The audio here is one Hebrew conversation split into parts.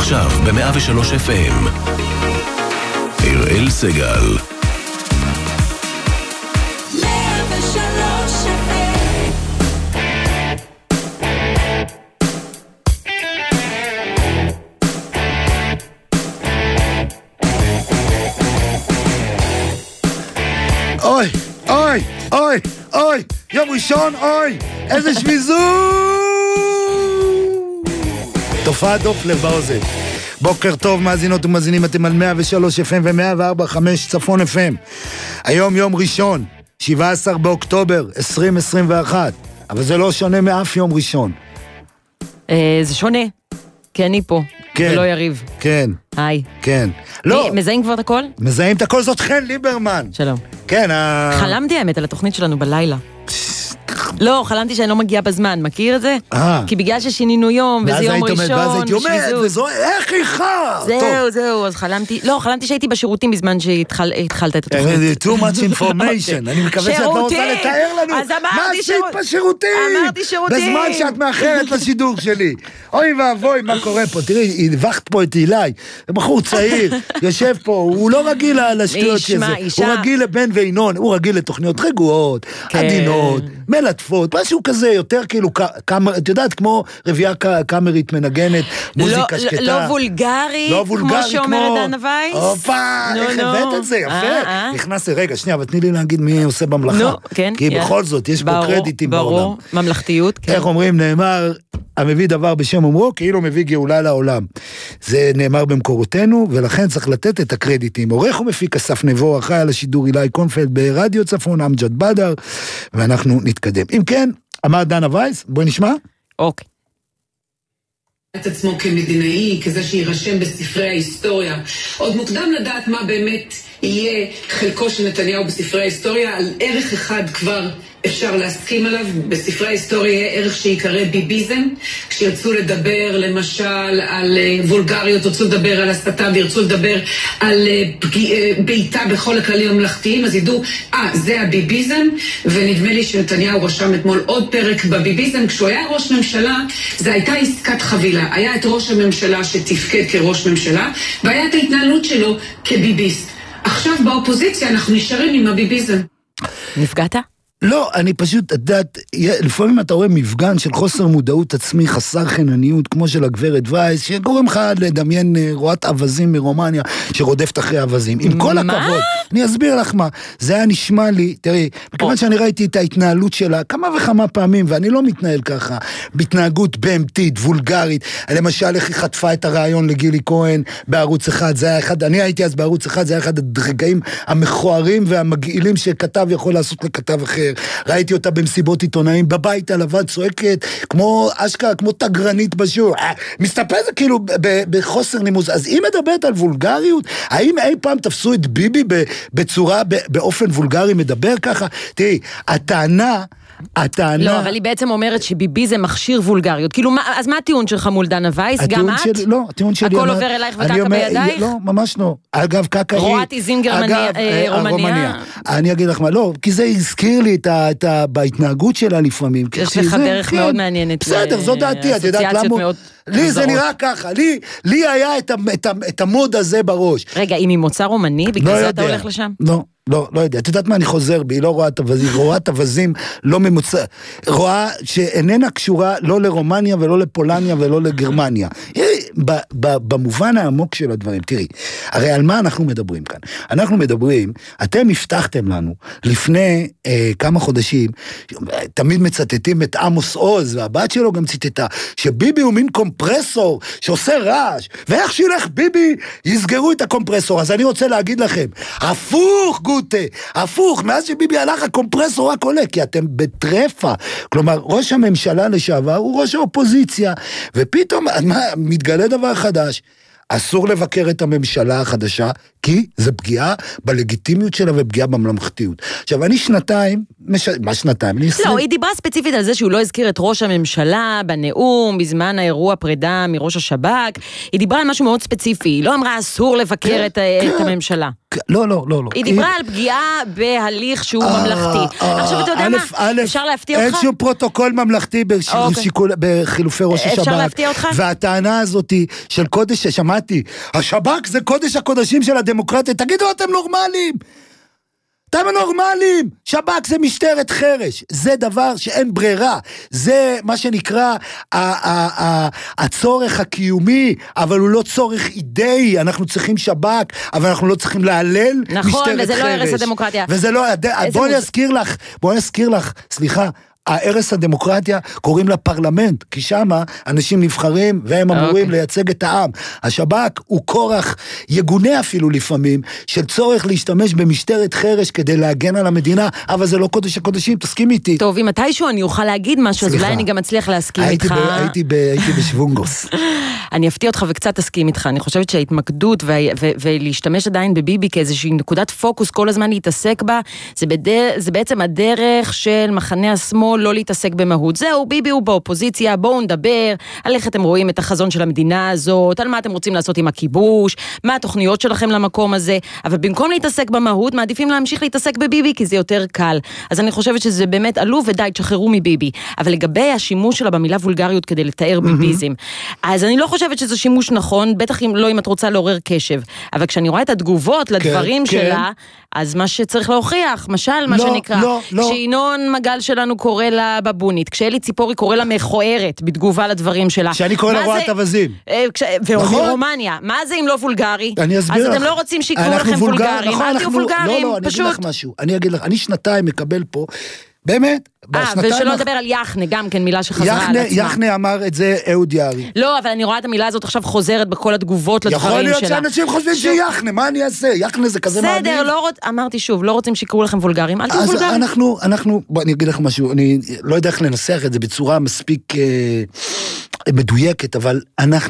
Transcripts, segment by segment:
עכשיו ב-103 FM. אראל סגל. אוי, אוי, אוי, אוי, יום ראשון, אוי, איזה שביזו! תופעת דופלר באוזן. בוקר טוב, מאזינות ומאזינים, אתם על 103 FM ו-104.5 צפון FM. היום יום ראשון, 17 באוקטובר 2021, אבל זה לא שונה מאף יום ראשון. זה שונה, כי אני פה, כן, ולא יריב. כן. היי. כן. לא. מזהים כבר את הכל? מזהים את הכל, זאת חן ליברמן. שלום. כן, חלמתי האמת על התוכנית שלנו בלילה. לא, חלמתי שאני לא מגיעה בזמן, מכיר את זה? כי בגלל ששינינו יום, וזה יום ראשון, ואז הייתי אומרת, וזו, איך איכה? זהו, אז חלמתי, לא, חלמתי שהייתי בשירותים בזמן שהתחלת את התוכנית. too much information, אני מקווה שאת לא רוצה לתאר לנו מה עשית בשירותים, אמרתי שירותים, בזמן שאת מאחרת לשידור שלי. אוי ואבוי, מה קורה פה? תראי, הבחת פה את אילי, בחור צעיר, יושב פה, הוא לא רגיל לשטויות שזה, הוא רגיל לבן וינון, הוא רגיל לתוכניות רגועות, עדינות, מלטפות, משהו כזה, יותר כאילו, את יודעת, כמו רביעה קאמרית מנגנת, מוזיקה שקטה. לא וולגרי, כמו שאומרת דנה וייס. אופה, איך הבאת את זה, יפה. נכנס רגע, שנייה, אבל תני לי להגיד מי עושה במלאכה. כי בכל זאת, יש פה קרדיטים בעולם. ברור, ממלכתיות. איך אומרים, נאמר, המביא דבר בשם אומרו, כאילו מביא גאולה לעולם. זה נאמר במקורותינו, ולכן צריך לתת את הקרדיטים. עורך ומפיק אסף נבו, אחראי על השידור אילי קונפלד ברדיו צפון, אמג'ד בדר, ואנחנו נתקדם. אם כן, אמר דנה וייס, בואי נשמע. אוקיי. את עצמו כמדינאי, כזה שירשם בספרי ההיסטוריה. עוד מוקדם לדעת מה באמת יהיה חלקו של נתניהו בספרי ההיסטוריה, על ערך אחד כבר אפשר להסכים עליו, בספרי ההיסטוריה יהיה ערך שיקרא ביביזם, כשירצו לדבר למשל על וולגריות, ירצו לדבר על הסתה, וירצו לדבר על בעיטה בכל הכללים הממלכתיים, אז ידעו, זה הביביזם, ונדמה לי שנתניהו רשם אתמול עוד פרק בביביזם, כשהוא היה ראש ממשלה, זה הייתה עסקת חבילה, היה את ראש הממשלה שתפקד כראש ממשלה, והיה את ההתנהלות שלו כביביסט. עכשיו באופוזיציה אנחנו נשארים עם הביביזם. נפגעת? לא, אני פשוט, יודעת, לפעמים אתה רואה מפגן של חוסר מודעות עצמי, חסר חנניות, כמו של הגברת וייס, שגורם לך לדמיין רואת אבזים מרומניה, שרודפת אחרי אבזים. עם כל הכבוד, אני אסביר לך מה, זה היה נשמע לי, תראי, בכיוון שאני ראיתי את ההתנהלות שלה, כמה וכמה פעמים, ואני לא מתנהל ככה, בהתנהגות בהמתית, וולגרית, למשל, איך היא חטפה את הרעיון לגילי כהן בערוץ אחד, זה היה אחד, אני הייתי אז בערוץ אחד, זה היה אחד הדרגעים המכוערים והמגעילים שכתב יכול לעשות לכתב אחר. ראיתי אותה במסיבות עיתונאים, בבית הלבן צועקת, כמו אשכרה, כמו תגרנית בשיעור, מסתפזת כאילו בחוסר נימוס. אז היא מדברת על וולגריות, האם אי פעם תפסו את ביבי בצורה, באופן וולגרי מדבר ככה? תראי, הטענה... לא, אבל היא בעצם אומרת שביבי זה מכשיר וולגריות. כאילו, אז מה הטיעון שלך מול דנה וייס? גם את? לא, הטיעון שלי... הכל עובר אלייך וקקה בידייך? לא, ממש לא. אגב, קקה היא... רואת איזים רומניה? אני אגיד לך מה, לא, כי זה הזכיר לי בהתנהגות שלה לפעמים. יש לך דרך מאוד מעניינת. בסדר, זו דעתי, את יודעת למה... לי זה נראה ככה, לי היה את המוד הזה בראש. רגע, אם היא מוצא רומני, בגלל זה אתה הולך לשם? לא יודע, את יודעת מה אני חוזר בי, היא לא רואה תווזים, רואה תווזים לא ממוצע, רואה שאיננה קשורה לא לרומניה ולא לפולניה ולא לגרמניה. במובן העמוק של הדברים, תראי, הרי על מה אנחנו מדברים כאן? אנחנו מדברים, אתם הבטחתם לנו לפני כמה חודשים, תמיד מצטטים את עמוס עוז, והבת שלו גם ציטטה, שביבי הוא מין קומפרסור שעושה רעש, ואיך שילך ביבי יסגרו את הקומפרסור. אז אני רוצה להגיד לכם, הפוך גוטה, הפוך, מאז שביבי הלך הקומפרסור רק עולה, כי אתם בטרפה. כלומר, ראש הממשלה לשעבר הוא ראש האופוזיציה, ופתאום מתגלה דבר חדש, אסור לבקר את הממשלה החדשה, כי זה פגיעה בלגיטימיות שלה ופגיעה בממלכתיות. עכשיו, אני שנתיים, מה שנתיים? לא, היא דיברה ספציפית על זה שהוא לא הזכיר את ראש הממשלה בנאום, בזמן האירוע פרידה מראש השב"כ, היא דיברה על משהו מאוד ספציפי, היא לא אמרה אסור לבקר את הממשלה. לא, לא, לא. היא דיברה על פגיעה בהליך שהוא ממלכתי. עכשיו אתה יודע מה, אפשר להפתיע אותך? אין שום פרוטוקול ממלכתי בחילופי ראש השב"כ. אפשר להפתיע אותך? והטענה הזאת של קודש, שמעתי, השב"כ זה קודש הקודשים של הדמוקרטיה, תגידו אתם נורמליים. אתם נורמליים, שב"כ זה משטרת חרש, זה דבר שאין ברירה, זה מה שנקרא הצורך הקיומי, אבל הוא לא צורך אידאי, אנחנו צריכים שב"כ, אבל אנחנו לא צריכים להלל משטרת חרש. נכון, וזה לא הרס הדמוקרטיה. וזה לא, בואי נזכיר לך, סליחה, הערס הדמוקרטיה קוראים לה פרלמנט, כי שם אנשים נבחרים והם אמורים לייצג את העם. השב"כ הוא כורח יגונה אפילו לפעמים, של צורך להשתמש במשטרת חרש כדי להגן על המדינה, אבל זה לא קודש הקודשים, תסכים איתי. טוב, אם מתישהו אני אוכל להגיד משהו, אז אולי אני גם אצליח להסכים איתך. הייתי בשוונגוס. אני אפתיע אותך וקצת אסכים איתך, אני חושבת שההתמקדות ולהשתמש עדיין בביבי כאיזושהי נקודת פוקוס כל הזמן להתעסק בה, זה בעצם הדרך של מחנה השמאל לא להתעסק במהות. זהו, ביבי הוא באופוזיציה, בואו נדבר על איך אתם רואים את החזון של המדינה הזאת, על מה אתם רוצים לעשות עם הכיבוש, מה התוכניות שלכם למקום הזה, אבל במקום להתעסק במהות, מעדיפים להמשיך להתעסק בביבי, כי זה יותר קל. אז אני חושבת שזה באמת עלוב ודי, תשחררו מביבי. אבל לגבי השימוש שלה במילה וולגריות כדי לתאר ביביזם, אז אני לא חושבת שזה שימוש נכון, בטח אם את רוצה לעורר קשב. אבל כשאני רואה את התגובות לדברים שלה, אז מה שצריך להוכיח, משל, מה שנקרא, שינון מגל שלנו קורא לה בבונית, כשאלי ציפורי קורא לה מכוערת בתגובה לדברים שלה. שאני קורא לה רואת אבזים. ומרומניה, מה זה אם לא וולגרי? אני אסביר לך. אז אתם לא רוצים שיקראו לכם וולגרים, אל תהיו וולגרים, פשוט. אני אגיד לך, אני שנתיים מקבל פה, באמת, ושלא לדבר על יחנה, גם כן מילה שחזרה על עצמה. יחנה אמר את זה אהוד יערי. לא, אבל אני רואה את המילה הזאת עכשיו חוזרת בכל התגובות לדברים שלה. יכול להיות שאנשים חושבים שיחנה, מה אני אעשה? יחנה זה כזה מעדיף. בסדר, אמרתי שוב, לא רוצים שיקראו לכם וולגרים, אל תהיו וולגרים. בוא אני אגיד לך משהו, אני לא יודע איך לנסח את זה בצורה מספיק מדויקת, אבל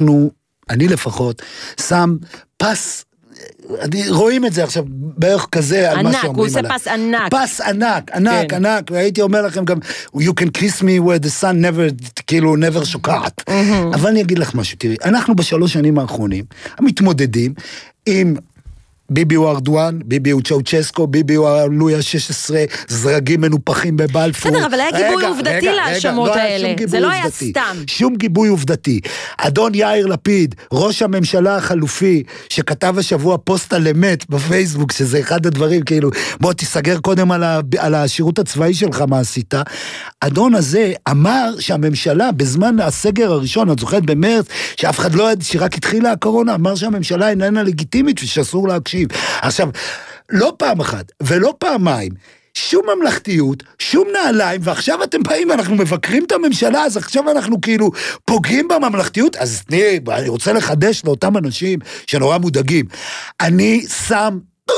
אני לפחות, שם פס, רואים את זה עכשיו בערך כזה על מה שאומרים עליו. הוא עושה פס ענק. פס ענק, והייתי אומר לכם גם, you can kiss me where the sun never שוקעת. אבל אני אגיד לך משהו, תראי, אנחנו בשלוש שנים האחרונים, המתמודדים עם ביבי הוא ארדואן, ביבי הוא צ'אוצ'סקו, ביבי הוא לואי ה-16, זרגים מנופחים בבלפור. בסדר, אבל היה גיבוי עובדתי להאשמות האלה. זה לא היה סתם. שום גיבוי עובדתי. אדון יאיר לפיד, ראש הממשלה החלופי, שכתב השבוע פוסט על אמת בפייסבוק, שזה אחד הדברים, כאילו, בוא תיסגר קודם על השירות הצבאי שלך, מה עשית. אדון הזה אמר שהממשלה, בזמן הסגר הראשון, את זוכרת במרץ, שאף אחד לא ידע, שרק התחילה הקורונה, אמר שהממשלה איננה לגיטימית ושאסור להקשיב. עכשיו, לא פעם אחת ולא פעמיים, שום ממלכתיות, שום נעליים, ועכשיו אתם באים ואנחנו מבקרים את הממשלה, אז עכשיו אנחנו כאילו פוגעים בממלכתיות, אז אני רוצה לחדש לאותם אנשים שנורא מודאגים. אני שם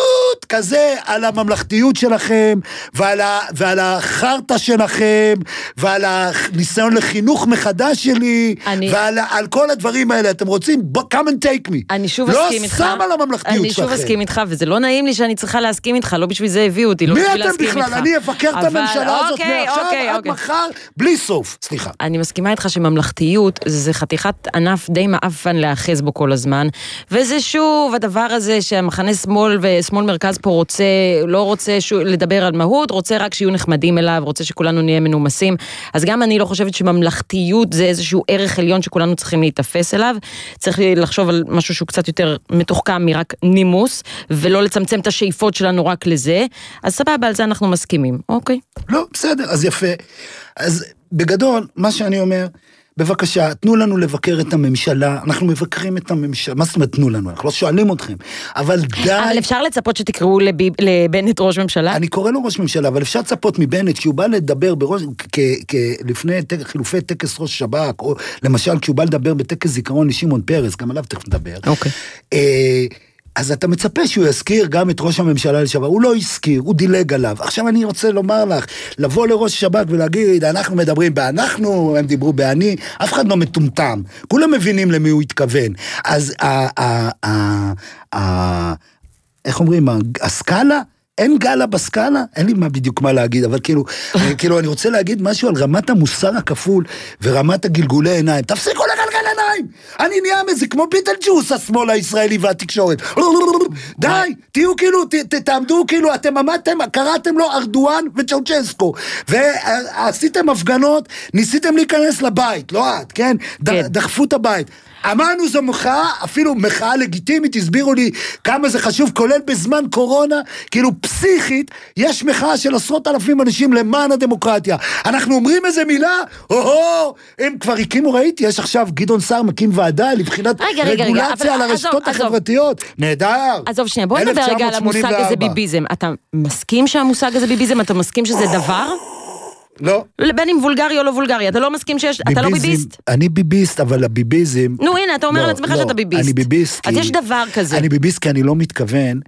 כזה על הממלכתיות שלכם, ועל החרטה שלכם, ועל הניסיון לחינוך מחדש שלי, ועל כל הדברים האלה, אתם רוצים, come and take me. אני שוב אסכים איתך. לא שם על הממלכתיות שלכם. אני שוב אסכים איתך, וזה לא נעים לי שאני צריכה להסכים איתך, לא בשביל זה הביאו אותי, לא בשביל להסכים איתך. מי אתם בכלל? אני אפקר את הממשלה הזאת מעכשיו עד מחר, בלי סוף. סליחה. אני מסכימה איתך שממלכתיות זה חתיכת ענף די מאפן להאחז בו כל הזמן, וזה שוב הדבר הזה שהמחנה שמאל ושמאל מרכז פה לא רוצה לדבר על מהות, רוצה רק שיהיו נחמדים אליו, רוצה שכולנו נהיה מנומסים. אז גם אני לא חושבת שממלכתיות זה איזשהו ערך עליון שכולנו צריכים להתאפס אליו. צריך לחשוב על משהו שהוא קצת יותר מתוחכם מרק נימוס, ולא לצמצם את השאיפות שלנו רק לזה. אז סבבה, על זה אנחנו מסכימים. אוקיי. לא, בסדר, אז יפה. אז בגדול, מה שאני אומר, בבקשה, תנו לנו לבקר את הממשלה, אנחנו מבקרים את הממשלה, מה זאת אומרת תנו לנו? אנחנו לא שואלים אתכם, אבל די... אבל אפשר לצפות שתקראו לבנט ראש ממשלה? אני קורא לו ראש ממשלה, אבל אפשר לצפות מבנט, כשהוא בא לדבר לפני חילופי טקס ראש שב"כ, או למשל כשהוא בא לדבר בטקס זיכרון לשמעון פרס, גם עליו תכף נדבר. אוקיי. אז אתה מצפה שהוא יזכיר גם את ראש הממשלה לשעבר, הוא לא יזכיר, הוא דילג עליו. עכשיו אני רוצה לומר לך, לבוא לראש השב"כ ולהגיד, אנחנו מדברים באנחנו, הם דיברו באני, אף אחד לא מטומטם, כולם מבינים למי הוא התכוון. אז איך אומרים, הסקאלה? אין גלה בסקאלה? אין לי בדיוק מה להגיד, אבל כאילו אני רוצה להגיד משהו על רמת המוסר הכפול ורמת הגלגולי עיניים. תפסיקו לגלגל עיניים! אני נהיה מזה כמו ביטלג'וס, השמאל הישראלי והתקשורת. די, תהיו כאילו, תעמדו כאילו, אתם עמדתם, קראתם לו ארדואן וצ'אוצ'סקו, ועשיתם הפגנות, ניסיתם להיכנס לבית, לא את, כן? דחפו את הבית. אמרנו זו מחאה, אפילו מחאה לגיטימית, הסבירו לי כמה זה חשוב, כולל בזמן קורונה, כאילו פסיכית, יש מחאה של 10,000 אנשים למען הדמוקרטיה. אנחנו אומרים איזה מילה, הם כבר הקימו, ראיתי, יש עכשיו גדעון סער מקים ועדה לבחינת רגולציה על הרשתות החברתיות. נהדר. עזוב שנייה, בוא נדבר רגע על המושג הזה ביביזם. אתה מסכים שהמושג הזה ביביזם? אתה מסכים שזה דבר? לא. בין אם וולגרי או לא וולגרי, אתה לא מסכים שיש, אתה לא ביביסט? אני ביביסט, אבל הביביזם... נו הנה, אתה אומר על עצמך שאתה ביביסט. אני ביביסט. אז יש דבר כזה. אני ביביסט כי אני לא מתכוון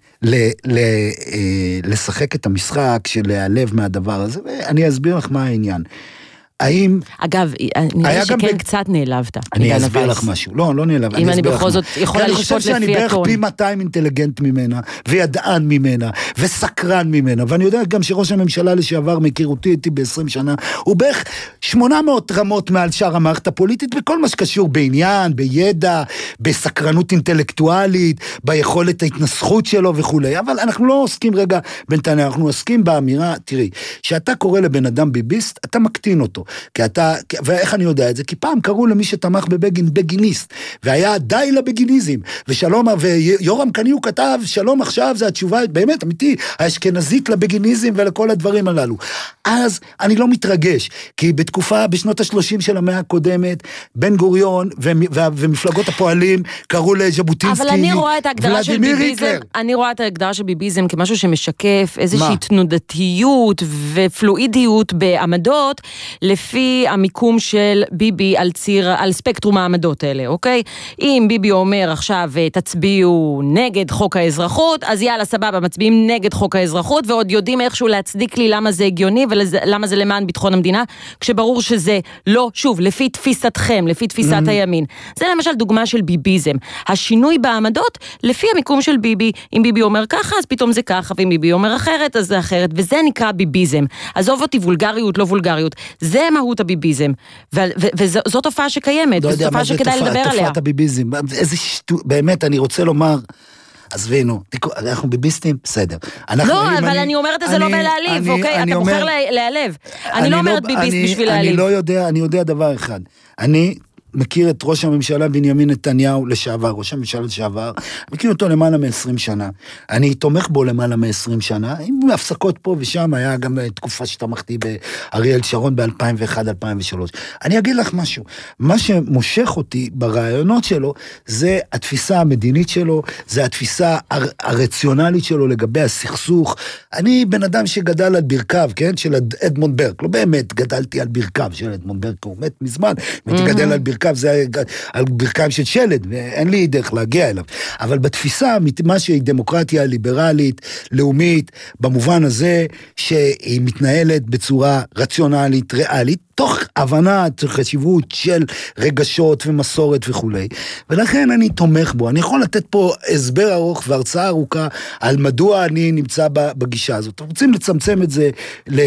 לשחק את המשחק של להיעלב מהדבר הזה, ואני אסביר לך מה העניין. האם... אגב, נראה שכן קצת נעלבת. אני אסביר לך משהו. לא נעלב. אם אני בכל זאת יכולה לשפוט לפי הטון. אני חושב שאני בערך פי 200 אינטליגנט ממנה, וידען ממנה, וסקרן ממנה, ואני יודע גם שראש הממשלה לשעבר מכירותי איתי ב-20 שנה, הוא בערך 800 רמות מעל שאר המערכת הפוליטית, בכל מה שקשור בעניין, בידע, בסקרנות אינטלקטואלית, ביכולת ההתנסחות שלו וכו'. אבל אנחנו לא עוסקים רגע בינתיים, אנחנו עוסקים באמירה, תראי, שאתה קורא לבן אדם ביביסט, אתה מקטין אותו. כי אתה, ואיך אני יודע את זה? כי פעם קראו למי שתמך בבגין בגיניסט, והיה די לבגיניזם, ושלום, ויורם קניו כתב, שלום עכשיו, זה התשובה, באמת, אמיתי, האשכנזית לבגיניזם ולכל הדברים הללו. אז אני לא מתרגש, כי בתקופה, בשנות ה-30 של המאה הקודמת, בן גוריון ומפלגות הפועלים, קראו לז'בוטינסקי, אבל אני רואה את ההגדרה של ביביזם, אני רואה את ההגדרה של ביביזם כמשהו שמשקף איזושהי תנודתיות ופלואידיות בעמדות, לפי המיקום של ביבי על ספקטרום העמדות האלה, אוקיי? אם ביבי אומר עכשיו תצביעו נגד חוק האזרחות, אז יאללה סבבה, מצביעים נגד חוק האזרחות, ועוד יודעים איכשהו להצדיק לי למה זה הגיוני, ולמה זה למען ביטחון המדינה, כשברור שזה לא, שוב, לפי תפיסתכם, לפי תפיסת הימין. זה למשל דוגמה של ביביזם. השינוי בעמדות, לפי המיקום של ביבי, אם ביבי אומר ככה, אז פתאום זה ככה, ואם ביבי אומר אחרת, אז זה אחרת, וזה נקרא ביביזם. עזוב אותי וולגריות, לא וולגריות. זה מהות הביביזם, וזו תופעה שקיימת, וזו תופעה שכדאי לדבר עליה. תופעת הביביזם, איזה באמת, אני רוצה לומר, עזבינו, אנחנו ביביסטים, בסדר. לא, אבל אני אומרת את זה לא בלהעליב, אוקיי? אתה בוחר להעלב. אני לא אומרת ביביסט בשביל להעליב. אני יודע דבר אחד. אני מכיר את ראש הממשלה בנימין נתניהו לשעבר, ראש הממשלה לשעבר, מכיר אותו למעלה מ-20 שנה. אני תומך בו למעלה מ-20 שנה, עם הפסקות פה ושם, היה גם תקופה שתמכתי באריאל שרון ב-2001-2003. אני אגיד לך משהו, מה שמושך אותי ברעיונות שלו, זה התפיסה המדינית שלו, זה התפיסה הרציונלית שלו לגבי הסכסוך. אני בן אדם שגדל על ברכיו, כן? של אדמונד ברק, לא באמת גדלתי על ברכיו של אדמונד ברק, הוא מת מזמן, הייתי גדל על ברכיו, זה על ברכיים של שלד, ואין לי דרך להגיע אליו. אבל בתפיסה, מה שהיא דמוקרטיה ליברלית, לאומית, במובן הזה שהיא מתנהלת בצורה רציונלית, ריאלית, תוך הבנת חשיבות של רגשות ומסורת וכו'. ולכן אני תומך בו. אני יכול לתת פה הסבר ארוך והרצאה ארוכה על מדוע אני נמצא בגישה הזאת. רוצים לצמצם את זה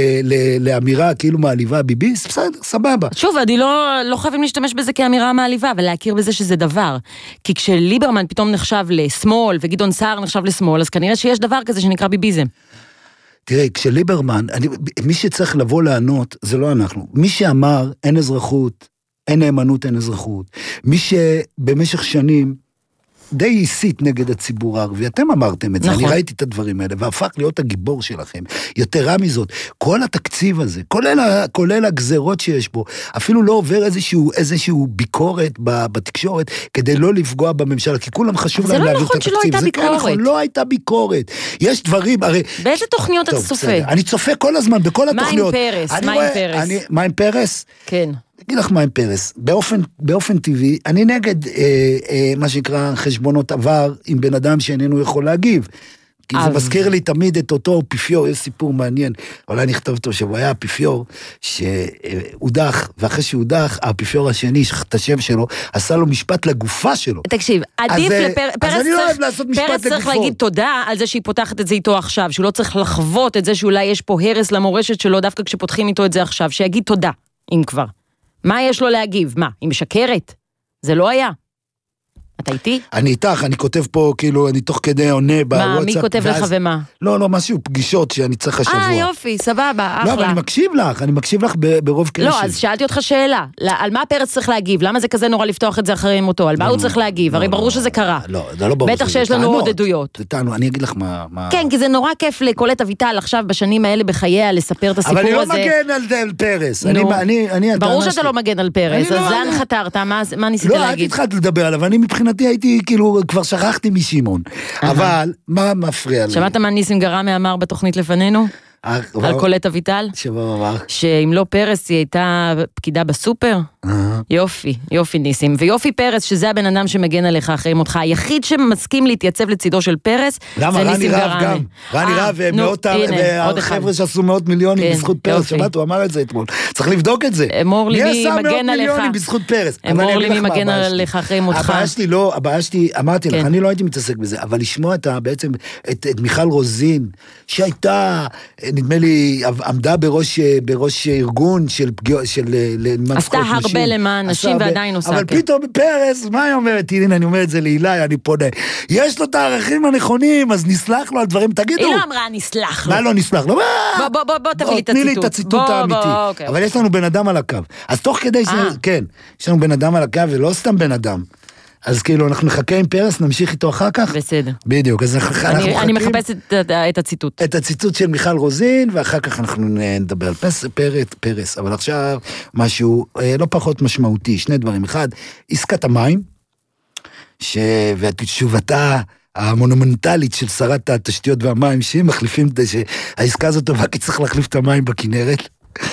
לאמירה כאילו מעליבה ביביסט? בסדר, סבבה. שוב, אני לא חייבים להשתמש בזה כאמירה מעליבה, אבל להכיר בזה שזה דבר. כי כשליברמן פתאום נחשב לשמאל, וגדעון סער נחשב לשמאל, אז כנראה שיש דבר כזה שנקרא ביביזם. תראה, כשליברמן, מי שצריך לבוא לענות, זה לא אנחנו. מי שאמר, אין אזרחות, אין נאמנות, אין אזרחות. מי שבמשך שנים, די הסית נגד הציבור הערבי, אתם אמרתם את זה, אני ראיתי את הדברים האלה, והפך להיות הגיבור שלכם. יתרה מזאת, כל התקציב הזה, כולל הגזרות שיש בו, אפילו לא עובר איזשהו ביקורת בתקשורת, כדי לא לפגוע בממשלה, כי כולם חשוב להם להעביר את התקציב. זה לא נכון שלא הייתה ביקורת. נכון, לא הייתה ביקורת. יש דברים, הרי... באיזה תוכניות אתה צופה? אני צופה כל הזמן, בכל התוכניות. מה עם פרס? מה עם פרס? כן. אגיד לך מה עם פרס, באופן טבעי, אני נגד מה שנקרא חשבונות עבר עם בן אדם שאיננו יכול להגיב. כי זה מזכיר לי תמיד את אותו אפיפיור, יש סיפור מעניין, אולי נכתוב אותו שהוא היה אפיפיור שהודח, ואחרי שהודח, האפיפיור השני, את השם שלו, עשה לו משפט לגופה שלו. תקשיב, עדיף אז אני לא אוהב לעשות משפט לגופו. פרס צריך להגיד תודה על זה שהיא פותחת את זה איתו עכשיו, שהוא לא צריך לחוות את זה שאולי יש פה הרס למורשת שלו, דווקא כשפותחים איתו את זה עכשיו, שיגיד תודה, אם כבר. מה יש לו להגיב? מה, היא משקרת? זה לא היה. אתה איתי? אני איתך, אני כותב פה, כאילו, אני תוך כדי עונה בוואטסאפ. מה, מי כותב לך ומה? לא, משהו, פגישות שאני צריך השבוע. יופי, סבבה, אחלה. לא, אבל אני מקשיב לך ברוב קשב. לא, אז שאלתי אותך שאלה, על מה פרץ צריך להגיב? למה זה כזה נורא לפתוח את זה אחרי מותו? על מה הוא צריך להגיב? הרי ברור שזה קרה. לא, זה לא ברור. בטח שיש לנו עוד עדויות. זה טענו, אני אגיד לך מה... כן, כי זה נורא כיף לקולט אביטל עכשיו בשנים האלה בחייה לספר את הסיפור הזה. אבל אני לא מגן על פרס. ברור שאתה לא מגן על פרס, אז לאן חתרת? מה ניסית להגיד? לא, אל תתחלת לדבר עליו, אני מבחינתי הייתי כאילו כבר שכחתי משימון, אבל מה מפריע לי? שמעת מה ניסים גרמי אמר בתוכנית לפנינו? על קולט אביטל? שבא אמר? שאם לא פרס היא הייתה פקידה בסופר? יופי ניסים. ויופי פרס, שזה הבן אדם שמגן עליך אחרי מותך. היחיד שמסכים להתייצב לצידו של פרס, זה ניסים גרמי. רני רב והחבר'ה שעשו מאות מיליונים בזכות פרס, שמעת, הוא אמר את זה אתמול. צריך לבדוק את זה. אמור לי מי מגן עליך. בזכות פרס. אמור לי מי מגן עליך אחרי מותך. הבעיה שלי, אמרתי לך, אני לא הייתי מתעסק בזה, אבל לשמוע בעצם את מיכל רוזין, שהייתה, נדמה לי, עמדה בראש ארגון של עשתה הרבה למען נשים ועדיין עושה. אבל פתאום פרס, מה היא אומרת? הנה, אני אומר את זה לאילי, אני פונה. יש לו את הערכים הנכונים, אז נסלח לו על דברים, תגידו. היא לא אמרה, נסלח לו. מה לא נסלח לו? בוא תביא לי את הציטוט. תני לי את הציטוט האמיתי. אבל יש לנו בן אדם על הקו. אז תוך כדי כן, יש לנו בן אדם על הקו, ולא סתם בן אדם. אז כאילו, אנחנו נחכה עם פרס, נמשיך איתו אחר כך. בסדר. בדיוק, אז אנחנו מחכים. אני מחפש את הציטוט. את הציטוט של מיכל רוזין, ואחר כך אנחנו נדבר על פרס. אבל עכשיו, משהו לא פחות משמעותי, שני דברים. אחד, עסקת המים, והתשובתה המונומנטלית של שרת התשתיות והמים, שמחליפים, שהעסקה הזאת טובה, כי צריך להחליף את המים בכנרת.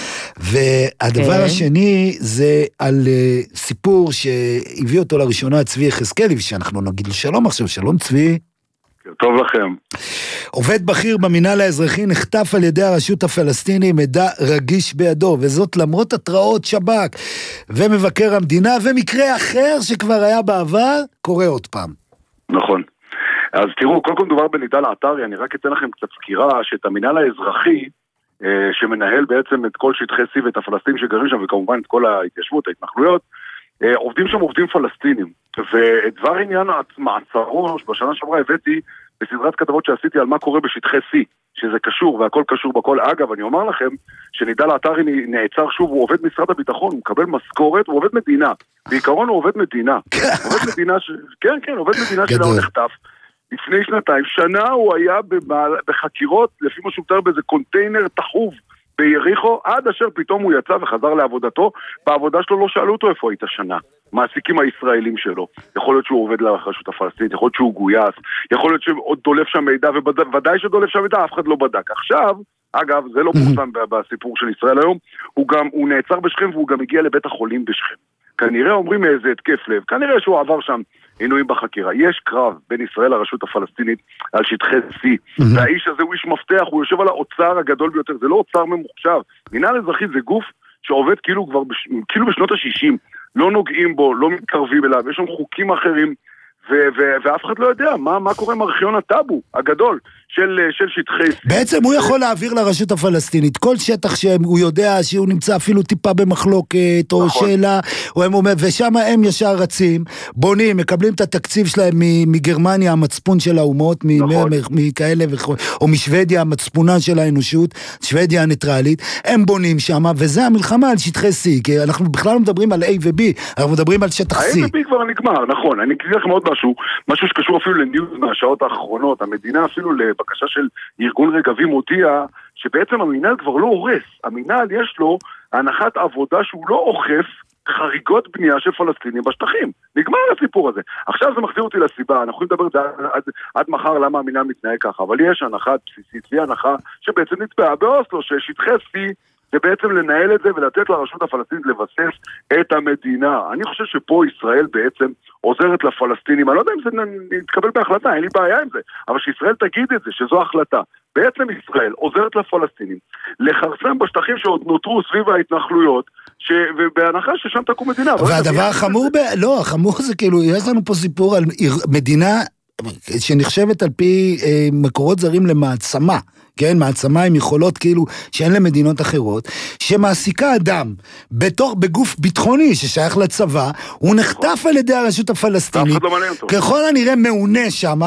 והדבר השני זה על סיפור שהביא אותו לראשונה צבי יחזקאלי, שאנחנו נגיד לו שלום עכשיו, שלום צבי. טוב לכם. עובד בכיר במינהל האזרחי נחטף על ידי הרשות הפלסטינית, מידע רגיש בידו, וזאת למרות התראות שב"כ ומבקר המדינה, ומקרה אחר שכבר היה בעבר, קורה עוד פעם. נכון. אז תראו, קודם כל מדובר בנידאל עטרי, אני רק אתן לכם קצת סקירה, שאת המינהל האזרחי, שמנהל בעצם את כל שטחי C ואת הפלסטינים שגרים שם, וכמובן את כל ההתיישבות, ההתנחלויות, עובדים שם עובדים פלסטינים. ודבר עניין מעצרו, בשנה שעברה הבאתי בסדרת כתבות שעשיתי על מה קורה בשטחי C, שזה קשור והכל קשור בכל. אגב, אני אומר לכם שנידאל עטרי נעצר שוב, הוא עובד משרד הביטחון, הוא מקבל משכורת, הוא עובד מדינה. בעיקרון הוא עובד מדינה. עובד מדינה כן, עובד מדינה שלא נחטף. לפני שנתיים, שנה הוא היה בחקירות, לפי מה שותר באיזה קונטיינר תחוב ביריחו, עד אשר פתאום הוא יצא וחזר לעבודתו. בעבודה שלו לא שאלו אותו איפה היית שנה. מעסיקים הישראלים שלו. יכול להיות שהוא עובד לרשות הפלסטינית, יכול להיות שהוא גויס, יכול להיות שעוד דולף שם מידע, וודאי שדולף שם מידע, אף אחד לא בדק. עכשיו, אגב, זה לא פורסם בסיפור של ישראל היום, הוא נעצר בשכם והוא גם הגיע לבית החולים בשכם. כנראה אומרים איזה התקף לב, כנראה שהוא עבר שם עינויים בחקירה. יש קרב בין ישראל לרשות הפלסטינית על שטחי C, והאיש הזה הוא איש מפתח, הוא יושב על האוצר הגדול ביותר, זה לא אוצר ממוחשב. מינהל אזרחי זה גוף שעובד כאילו בשנות ה-60, לא נוגעים בו, לא מתקרבים אליו, יש שם חוקים אחרים, ואף אחד לא יודע מה קורה עם ארכיון הטאבו הגדול של שטחי C. בעצם הוא יכול להעביר לרשות הפלסטינית כל שטח שהוא יודע שהוא נמצא אפילו טיפה במחלוקת או שאלה, ושם הם ישר רצים, בונים, מקבלים את התקציב שלהם מגרמניה, המצפון של האומות, מכאלה או משוודיה, המצפונה של האנושות, שוודיה הניטרלית, הם בונים שם, וזה המלחמה על שטחי C, כי אנחנו בכלל לא מדברים על A ו-B, אנחנו מדברים על שטח C. ה-A ו-B כבר נגמר, נכון, אני אגיד לכם עוד משהו שקשור אפילו לניוז מהשעות האחרונות, המדינה אפילו לבקשה של ארגון רגבים הודיע שבעצם המינהל כבר לא הורס, המינהל יש לו הנחת עבודה שהוא לא אוכף חריגות בנייה של פלסטינים בשטחים, נגמר הסיפור הזה. עכשיו זה מחזיר אותי לסיבה, אנחנו נדבר עד מחר למה המינהל מתנהג ככה, אבל יש הנחה בסיסית, והיא הנחה שבעצם נתבעה באוסלו, ששטחי C זה בעצם לנהל את זה ולתת לרשות הפלסטינית לבסס את המדינה. אני חושב שפה ישראל בעצם עוזרת לפלסטינים, אני לא יודע אם זה נתקבל בהחלטה, אין לי בעיה עם זה, אבל שישראל תגיד את זה, שזו החלטה. בעצם ישראל עוזרת לפלסטינים לחרסם בשטחים שעוד נותרו סביב ההתנחלויות, ובהנחה ששם תקום מדינה. והדבר החמור, לא, החמור זה כאילו, יש לנו פה סיפור על מדינה שנחשבת על פי מקורות זרים למעצמה, כן, מעצמה עם יכולות כאילו שאין למדינות אחרות, שמעסיקה אדם בגוף ביטחוני ששייך לצבא, הוא נחטף על ידי הרשות הפלסטינית, ככל הנראה מעונה שם,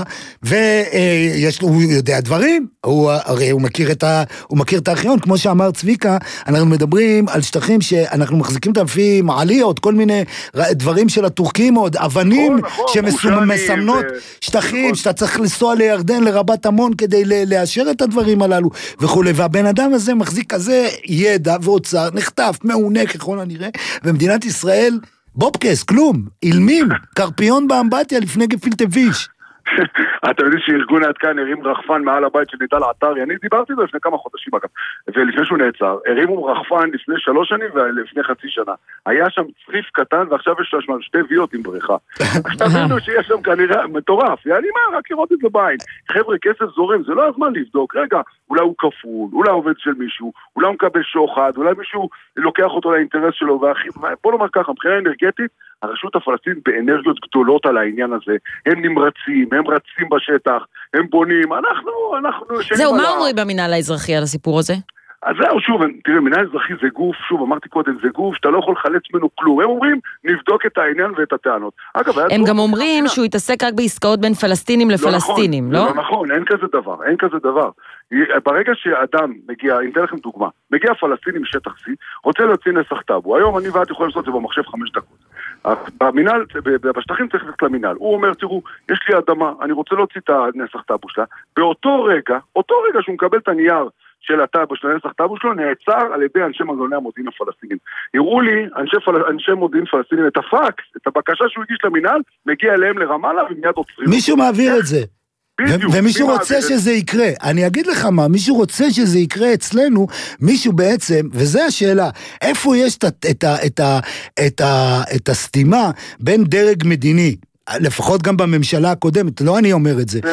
והוא יודע דברים, הרי הוא מכיר את הארכיון, כמו שאמר צביקה, אנחנו מדברים על שטחים שאנחנו מחזיקים אותם לפי מעליות, כל מיני דברים של הטורקים, עוד אבנים שמסמנות שטחים, שאתה צריך לנסוע לירדן, לרבת המון, כדי לאשר את הדברים הללו וכו', והבן אדם הזה מחזיק כזה ידע ואוצר, נחטף, מעונה ככל הנראה, ומדינת ישראל בובקס, כלום, אילמים, קרפיון באמבטיה לפני גפילטע פיש. אתה יודעים שארגון עד כאן הרים רחפן מעל הבית של ניטל עטרי, אני דיברתי בו לפני כמה חודשים אגב, ולפני שהוא נעצר, הרימו רחפן לפני 3 שנים ולפני חצי שנה, היה שם צריף קטן ועכשיו יש שם 2 ויות עם בריכה, אז תבינו שיש שם כנראה מטורף, יעני מה, רק לראות את זה בעין, חבר'ה כסף זורם, זה לא הזמן לבדוק, רגע, אולי הוא כפול, אולי עובד של מישהו, אולי הוא מקבל שוחד, אולי מישהו לוקח אותו לאינטרס שלו, בוא נאמר ככה, מבחינה אנרגטית, הרשות הפלסטינית באנרגיות גדולות על העניין הזה, הם נמרצים, הם רצים בשטח, הם בונים, אנחנו... זהו, מה אומרים במינהל האזרחי על הסיפור הזה? אז זהו, שוב, תראה, מינהל אזרחי זה גוף, שוב, אמרתי קודם, זה גוף שאתה לא יכול לחלץ ממנו כלום, הם אומרים, נבדוק את העניין ואת הטענות. הם גם אומרים שהוא יתעסק רק בעסקאות בין פלסטינים לפלסטינים, לא? לא נכון, אין כזה דבר. ברגע שאדם מגיע, אני אתן לכם דוגמה, מגיע פלסטיני משטח C, רוצה להוציא נסח טאבו, היום אני ואת יכול לעשות את זה במחשב 5 דקות. במינהל, בשטחים צריך ללכת למינהל, הוא אומר, תראו, יש לי אדמה, אני רוצה להוציא את הנסח טאבו שלה, באותו רגע שהוא מקבל את הנייר של הטאבו, של הנסח טאבו שלו, נעצר על ידי אנשי מנגנוני המודיעין הפלסטינים. יראו לי, אנשי מודיעין פלסטינים, את הפקס, את הבקשה שהוא הגיש למינהל, מגיע אליהם לרמאללה ומיד עוצרים. מישהו מעביר את זה. ומישהו רוצה שזה יקרה, אני אגיד לך מה, מישהו רוצה שזה יקרה אצלנו, מישהו בעצם, וזה השאלה, איפה יש את הסתימה בין דרג מדיני, לפחות גם בממשלה הקודמת, לא אני אומר את זה,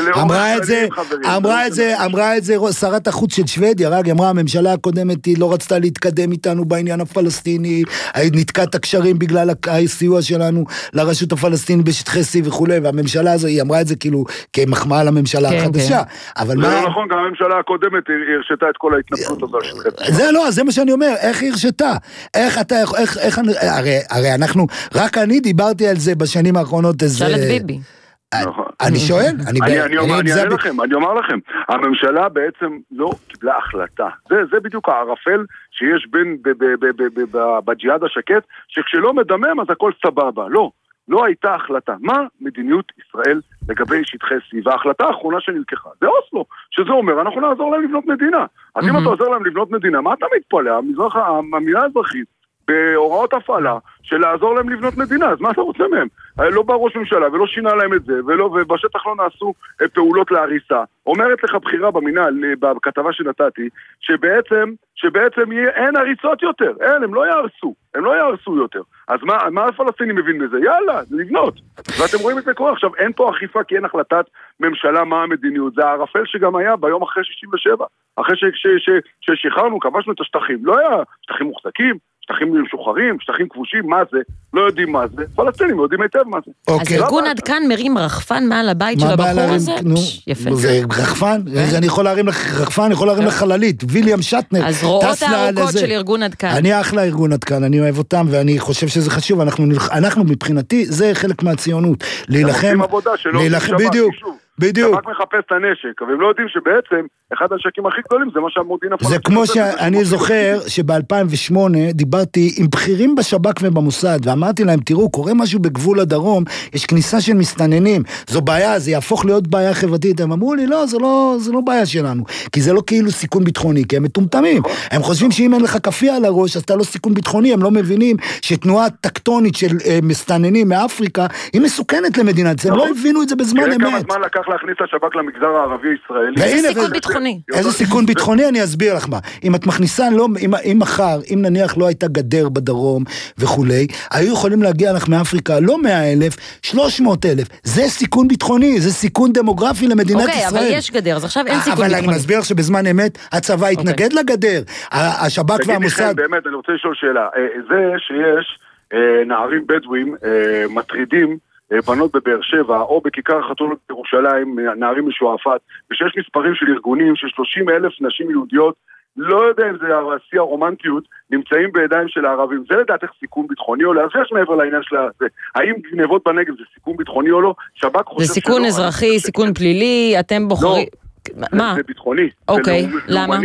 אמרה את זה שרת החוץ של שוודיה, רק אמרה הממשלה הקודמת היא לא רצתה להתקדם איתנו בעניין הפלסטיני, נתקעת הקשרים בגלל הסיוע שלנו לרשות הפלסטינית בשטחי C וכו', והממשלה הזו, היא אמרה את זה כאילו כמחמאה לממשלה החדשה, אבל מה... זה לא נכון, גם הממשלה הקודמת הרשתה את כל ההתנפלות הזו של שטחי C. זה לא, זה מה שאני אומר, איך היא הרשתה? הרי אנחנו, רק אני דיברתי על זה בשנים האחרונות, שאלת ביבי. אני שואל, אני אומר לכם, הממשלה בעצם לא קיבלה החלטה. זה בדיוק הערפל שיש בין בג'יהאד השקט, שכשלא מדמם אז הכל סבבה. לא הייתה החלטה. מה מדיניות ישראל לגבי שטחי C? וההחלטה האחרונה שנלקחה, זה אוסלו, שזה אומר, אנחנו נעזור להם לבנות מדינה. אז אם אתה עוזר להם לבנות מדינה, מה אתה מתפלא? המדינה האזרחית בהוראות הפעלה של לעזור להם לבנות מדינה, אז מה אתה רוצה מהם? לא בא ראש ממשלה ולא שינה להם את זה, ובשטח לא נעשו פעולות להריסה. אומרת לך בחירה במינהל, בכתבה שנתתי, שבעצם אין הריסות יותר, הם לא יהרסו יותר. אז מה הפלסטיני מבין בזה? יאללה, לבנות. ואתם רואים את זה קורה. עכשיו, אין פה אכיפה כי אין החלטת ממשלה מה המדיניות. זה הערפל שגם היה ביום אחרי 67. אחרי ששחררנו, כבשנו את השטחים. לא היה שטחים מוחזקים, שטחים משוחררים, שטחים כבושים, מה זה? לא יודעים מה זה. פלסטינים יודעים היטב מה זה. אז ארגון עד כאן מרים רחפן מעל הבית של הבחור הזה? יפה. זה רחפן? אני יכול להרים לך רחפן, אני יכול להרים לך חללית. ויליאם שטנר. אז רואות הארוכות של ארגון עד כאן. אני אחלה ארגון עד כאן, אני אוהב אותם, ואני חושב שזה חשוב. אנחנו מבחינתי, זה חלק מהציונות. להילחם, בדיוק. אתה רק מחפש את הנשק, אבל הם לא יודעים שבעצם אחד הנשקים הכי גדולים זה מה שהמודיעין הפלסטיני. זה כמו שאני זוכר שב-2008 דיברתי עם בכירים בשב"כ ובמוסד, ואמרתי להם, תראו, קורה משהו בגבול הדרום, יש כניסה של מסתננים, זו בעיה, זה יהפוך להיות בעיה חברתית. הם אמרו לי, לא, זה לא בעיה שלנו, כי זה לא כאילו סיכון ביטחוני, כי הם מטומטמים. הם חושבים שאם אין לך קפיה על הראש, אז אתה לא סיכון ביטחוני, הם לא מבינים שתנועה טקטונית של מסתננים מאפריקה, היא מסוכנת למדינת, הם לא הבינו את זה בזמן אמת. איך להכניס לשב"כ למגזר הערבי הישראלי. זה סיכון ביטחוני. איזה סיכון ביטחוני, אני אסביר לך מה. אם את מכניסה, אם מחר, אם נניח לא הייתה גדר בדרום וכולי, היו יכולים להגיע לך מאפריקה, לא 100,000, 300,000. זה סיכון ביטחוני, זה סיכון דמוגרפי למדינת ישראל. אוקיי, אבל יש גדר, אז עכשיו אין סיכון ביטחוני. אבל אני מסביר לך שבזמן אמת, הצבא התנגד לגדר. השב"כ והמוסד... באמת, אני רוצה לשאול שאלה. זה שיש נערים בדואים מטרידים בנות בבאר שבע, או בכיכר החתונות בירושלים, נערים משועפאט, ושיש מספרים של ארגונים של 30,000 נשים יהודיות, לא יודע אם זה השיא הרומנטיות, נמצאים בידיים של הערבים. זה לדעתך סיכון ביטחוני או לא? אז יש מעבר לעניין של זה. האם גנבות בנגב זה סיכון ביטחוני או לא? שב"כ חושב זה סיכון אזרחי, סיכון פלילי, אתם בוחרים... לא, זה ביטחוני. אוקיי, למה?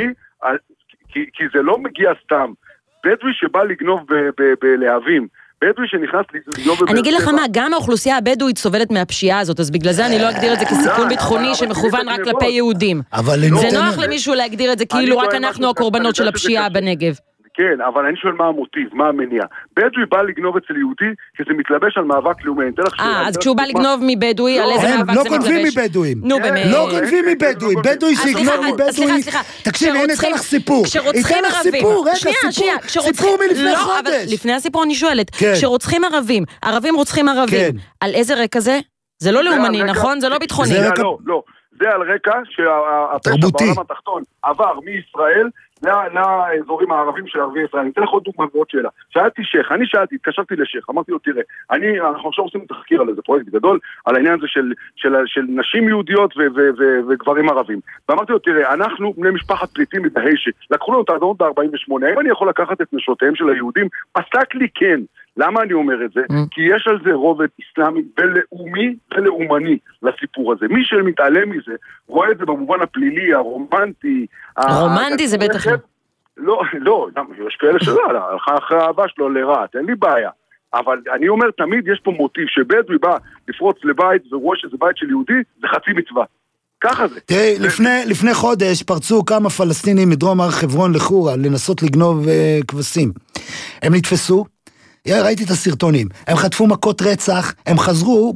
כי זה לא מגיע סתם. בדואי שבא לגנוב בלהבים, בדואי שנכנס לגנוב בבאר שבע. אני אגיד לך מה, גם האוכלוסייה הבדואית סובלת מהפשיעה הזאת, אז בגלל זה אני לא אגדיר את זה כסיכון ביטחוני שמכוון רק כלפי יהודים. זה נוח למישהו להגדיר את זה כאילו רק אנחנו הקורבנות של הפשיעה בנגב. כן, אבל אני שואל מה המוטיב, מה המניע. בדואי בא לגנוב אצל יהודי, כי זה מתלבש על מאבק לאומי. אז כשהוא בא לגנוב מבדואי, על איזה מאבק זה מתלבש? לא גונבים מבדואים. נו באמת. לא גונבים מבדואי. בדואי שיגנוב מבדואי. תקשיב, הנה אתן לך סיפור. כשרוצחים ערבים. שנייה. סיפור מלפני חודש. לפני הסיפור אני שואלת. כשרוצחים ערבים רוצחים ערבים. על איזה רקע זה? זה לא לאומני, נכון? זה לא ביטחוני. לא. זה על רקע שהפשע בעולם התחתון עבר מישראל לאזורים הערבים של ערבי ישראל. אני אתן לך עוד דוגמה ועוד שאלה. התקשרתי לשייך, אמרתי לו, תראה, אנחנו עכשיו עושים תחקיר על איזה פרויקט גדול, על העניין הזה של נשים יהודיות וגברים ערבים. ואמרתי לו, תראה, אנחנו בני משפחת פליטים מדהישה, לקחו לנו את האדמות ב-48, האם אני יכול לקחת את נשותיהם של היהודים? פסק לי כן. למה אני אומר את זה? כי יש על זה רובד איסלאמי ולאומי ולאומני לסיפור הזה. מי שמתעלם מזה, רואה את זה במובן הפלילי, הרומנטי. רומנטי זה בטח. לא, יש כאלה שלא, הלכה אחרי האהבה שלו לרעת, אין לי בעיה. אבל אני אומר, תמיד יש פה מוטיב שבדואי בא לפרוץ לבית ורואה שזה בית של יהודי, זה חצי מצווה. ככה זה. תראי, לפני חודש פרצו כמה פלסטינים מדרום הר חברון לחורה לנסות לגנוב כבשים. הם נתפסו, ראיתי את הסרטונים, הם חטפו מכות רצח, הם חזרו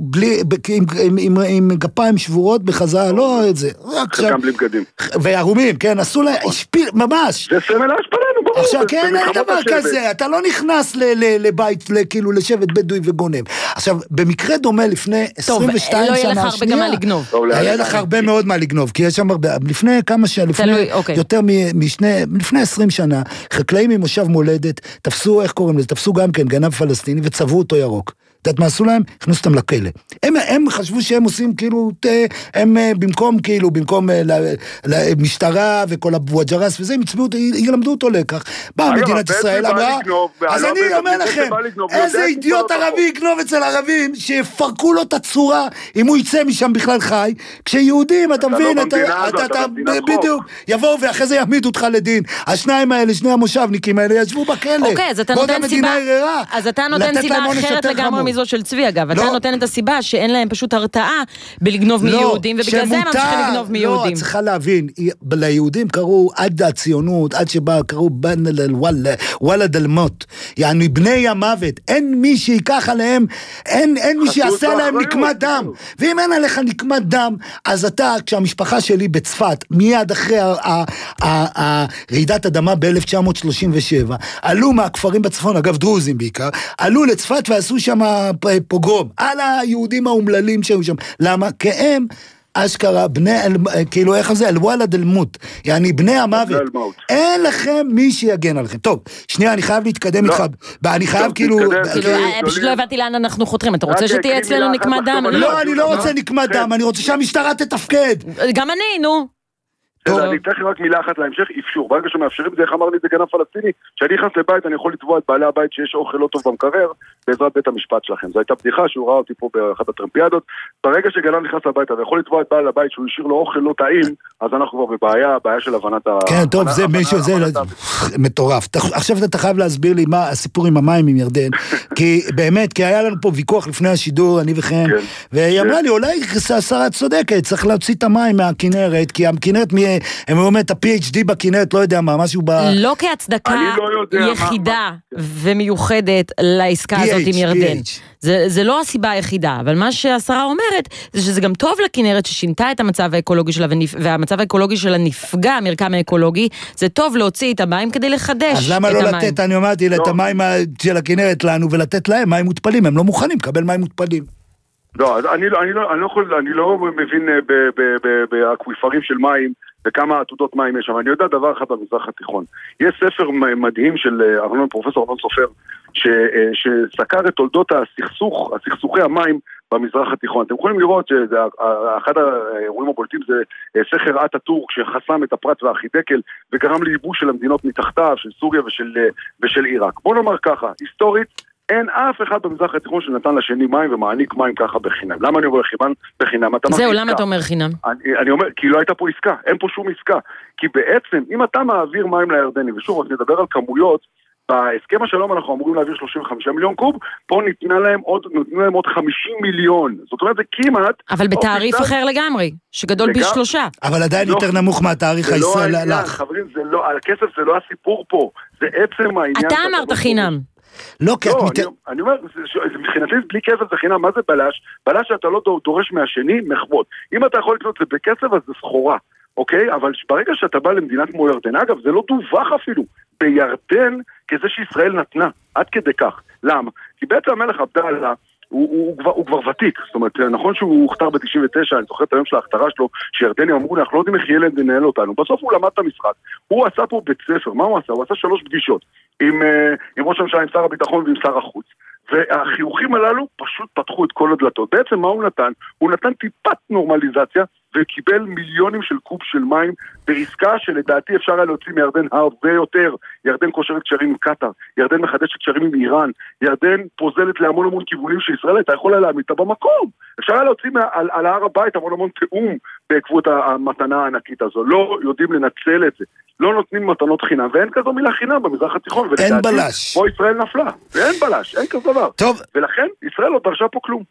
עם גפיים שבורות בחזרה, לא את זה, חלקם בלי בגדים. וערומים, כן, עשו לה, השפיל, ממש. זה סמל השפלנו, ברור. עכשיו, כן, אין דבר כזה, אתה לא נכנס לבית, כאילו לשבט בדואי וגונב. עכשיו, במקרה דומה לפני 22 שנה, לא יהיה לך הרבה גם מה לגנוב. היה לך הרבה מאוד מה לגנוב, כי יש שם הרבה, לפני כמה שנה, יותר לפני 20 שנה, חקלאים ממושב מולדת, תפסו, איך קוראים לזה, תפסו גם כן, גנב פלסטיני, וצבעו אותו ירוק. יודעת מה עשו להם? הכנסו אותם לכלא. הם חשבו שהם עושים כאילו, הם במקום כאילו, במקום משטרה וכל הבואג'רס וזה, הם ילמדו אותו לקח. באה מדינת ישראל, אמרה, אז אני אומר לכם, איזה אידיוט ערבי יגנוב אצל ערבים, שיפרקו לו את הצורה, אם הוא יצא משם בכלל חי, כשיהודים, אתה מבין, אתה בדיוק, יבואו ואחרי זה יעמידו אותך לדין. השניים האלה, שני המושבניקים האלה, ישבו בכלא. אוקיי, אז אתה נותן סיבה אחרת לגמרי מזו של צבי, אגב. אתה נותן את הסיבה שאין להם פשוט הרתעה בלגנוב מיהודים, ובגלל זה הם ממשיכים לגנוב מיהודים. לא, את צריכה להבין, ליהודים קראו עד הציונות, עד שבה קראו וולד אל-מות, יעני בני המוות, אין מי שיקח עליהם, אין מי שיעשה עליהם נקמת דם, ואם אין עליך נקמת דם, אז אתה, כשהמשפחה שלי בצפת, מיד אחרי רעידת אדמה ב-1937, עלו מהכפרים בצפון, אגב דרוזים בעיקר, עלו לצפת ועשו שם פוגרום, על היהודים האומללים שהיו שם. למה? כי הם אשכרה בני, כאילו איך זה? אל-וולד אל-מות. יעני בני המוות. אין לכם מי שיגן עליכם. טוב, שנייה, אני חייב להתקדם איתך. אני חייב כאילו... פשוט לא הבנתי לאן אנחנו חותרים. אתה רוצה שתהיה אצלנו נקמת דם? לא, אני לא רוצה נקמת דם. אני רוצה שהמשטרה תתפקד. גם אני, נו. אני אתן רק מילה אחת להמשך, אפשור, ברגע שמאפשרים את זה, איך אמר לי את זה גנב פלסטיני, כשאני נכנס לבית אני יכול לתבוע את בעלי הבית שיש אוכל לא טוב במקרר, בעזרת בית המשפט שלכם. זו הייתה בדיחה שהוא ראה אותי פה באחת הטרמפיאדות, ברגע שגנב נכנס לבית אני יכול לתבוע את בעל הבית שהוא השאיר לו אוכל לא טעים, אז אנחנו כבר בבעיה, בעיה של הבנת כן, טוב, זה מישהו, זה מטורף. עכשיו אתה חייב להסביר לי מה הסיפור עם המים עם ירדן, כי באמת, כי היה לנו פה ויכוח לפני השידור, אני וכן, והיא אמרה לי, אולי השרה צודקת, צריך להוציא את המים מהכנרת, כי הכנרת הם אומרים את ה-PhD בכנרת, לא יודע מה, משהו ב... לא כהצדקה יחידה ומיוחדת לעסקה הזאת עם ירדן. זה לא הסיבה היחידה, אבל מה שהשרה אומרת, זה שזה גם טוב לכנרת ששינתה את המצב האקולוגי שלה, והמצב האקולוגי שלה נפגע, המרקם האקולוגי, זה טוב להוציא את המים כדי לחדש את המים. אז למה לא לתת, אני אמרתי, את המים של הכנרת לנו, ולתת להם מים מותפלים, הם לא מוכנים לקבל מים מותפלים. לא, אני לא מבין באקוויפרים של מים, וכמה עתודות מים יש, אבל אני יודע דבר אחד במזרח התיכון. יש ספר מדהים של פרופסור ארנון סופר, שסקר את תולדות הסכסוכי המים במזרח התיכון. אתם יכולים לראות שאחד האירועים הבולטים זה סכר אטאטורק שחסם את הפרת והחידקל וגרם לייבוש של המדינות מתחתיו, של סוריה ושל עיראק. בוא נאמר ככה, היסטורית, אין אף אחד במזרח התיכון שנתן לשני מים ומעניק מים ככה בחינם. למה אני אומר בחינם? זהו, למה אתה אומר חינם? אני אומר, כי לא הייתה פה עסקה, אין פה שום עסקה. כי בעצם, אם אתה מעביר מים לירדנים, ושוב, רק נדבר על כמויות, בהסכם השלום אנחנו אמורים להעביר 35 מיליון קוב, פה נתנו להם עוד 50 מיליון. זאת אומרת, זה כמעט... אבל בתעריף אחר לגמרי, שגדול פי 3. אבל עדיין יותר נמוך מהתאריך הישראלי לך. חברים, הכסף זה לא הסיפור פה, זה עצם העניין. אתה אמרת חינם. לא, כי אני אומר, מבחינתי בלי כסף זה חינם, מה זה בלש? בלש שאתה לא דורש מהשני, מחוות. אם אתה יכול לקנות את זה בכסף, אז זה סחורה, אוקיי? אבל ברגע שאתה בא למדינה כמו ירדן, אגב, זה לא דווח אפילו בירדן כזה שישראל נתנה, עד כדי כך. למה? כי בעצם המלך עבדאללה, הוא כבר ותיק, זאת אומרת, נכון שהוא הוכתר ב-99, אני זוכר את היום של ההכתרה שלו, שירדנים אמרו, אנחנו לא יודעים איך ילד לנהל אותנו. בסוף הוא למד את המשחק, הוא עשה פה בית ספר, מה הוא עשה? הוא עשה 3 פגישות, עם ראש הממשלה, עם שר הביטחון ועם שר החוץ. והחיוכים הללו פשוט פתחו את כל הדלתות. בעצם מה הוא נתן? הוא נתן טיפת נורמליזציה, וקיבל מיליונים של קוב של מים בעסקה שלדעתי אפשר היה להוציא מירדן הרבה יותר. ירדן קושרת קשרים עם קטר, ירדן מחדשת קשרים עם איראן, ירדן פוזלת להמון כיוונים שישראל הייתה יכולה להעמיד אותה במקום. אפשר היה להוציא על הר הבית המון תאום בעקבות המתנה הענקית הזו. לא יודעים לנצל את זה. לא נותנים מתנות חינם, ואין כזו מילה חינם במזרח התיכון. אין בלש. פה ישראל נפלה, ואין בלש, אין כזה דבר. טוב. ולכן ישראל לא דרשה פה כלום.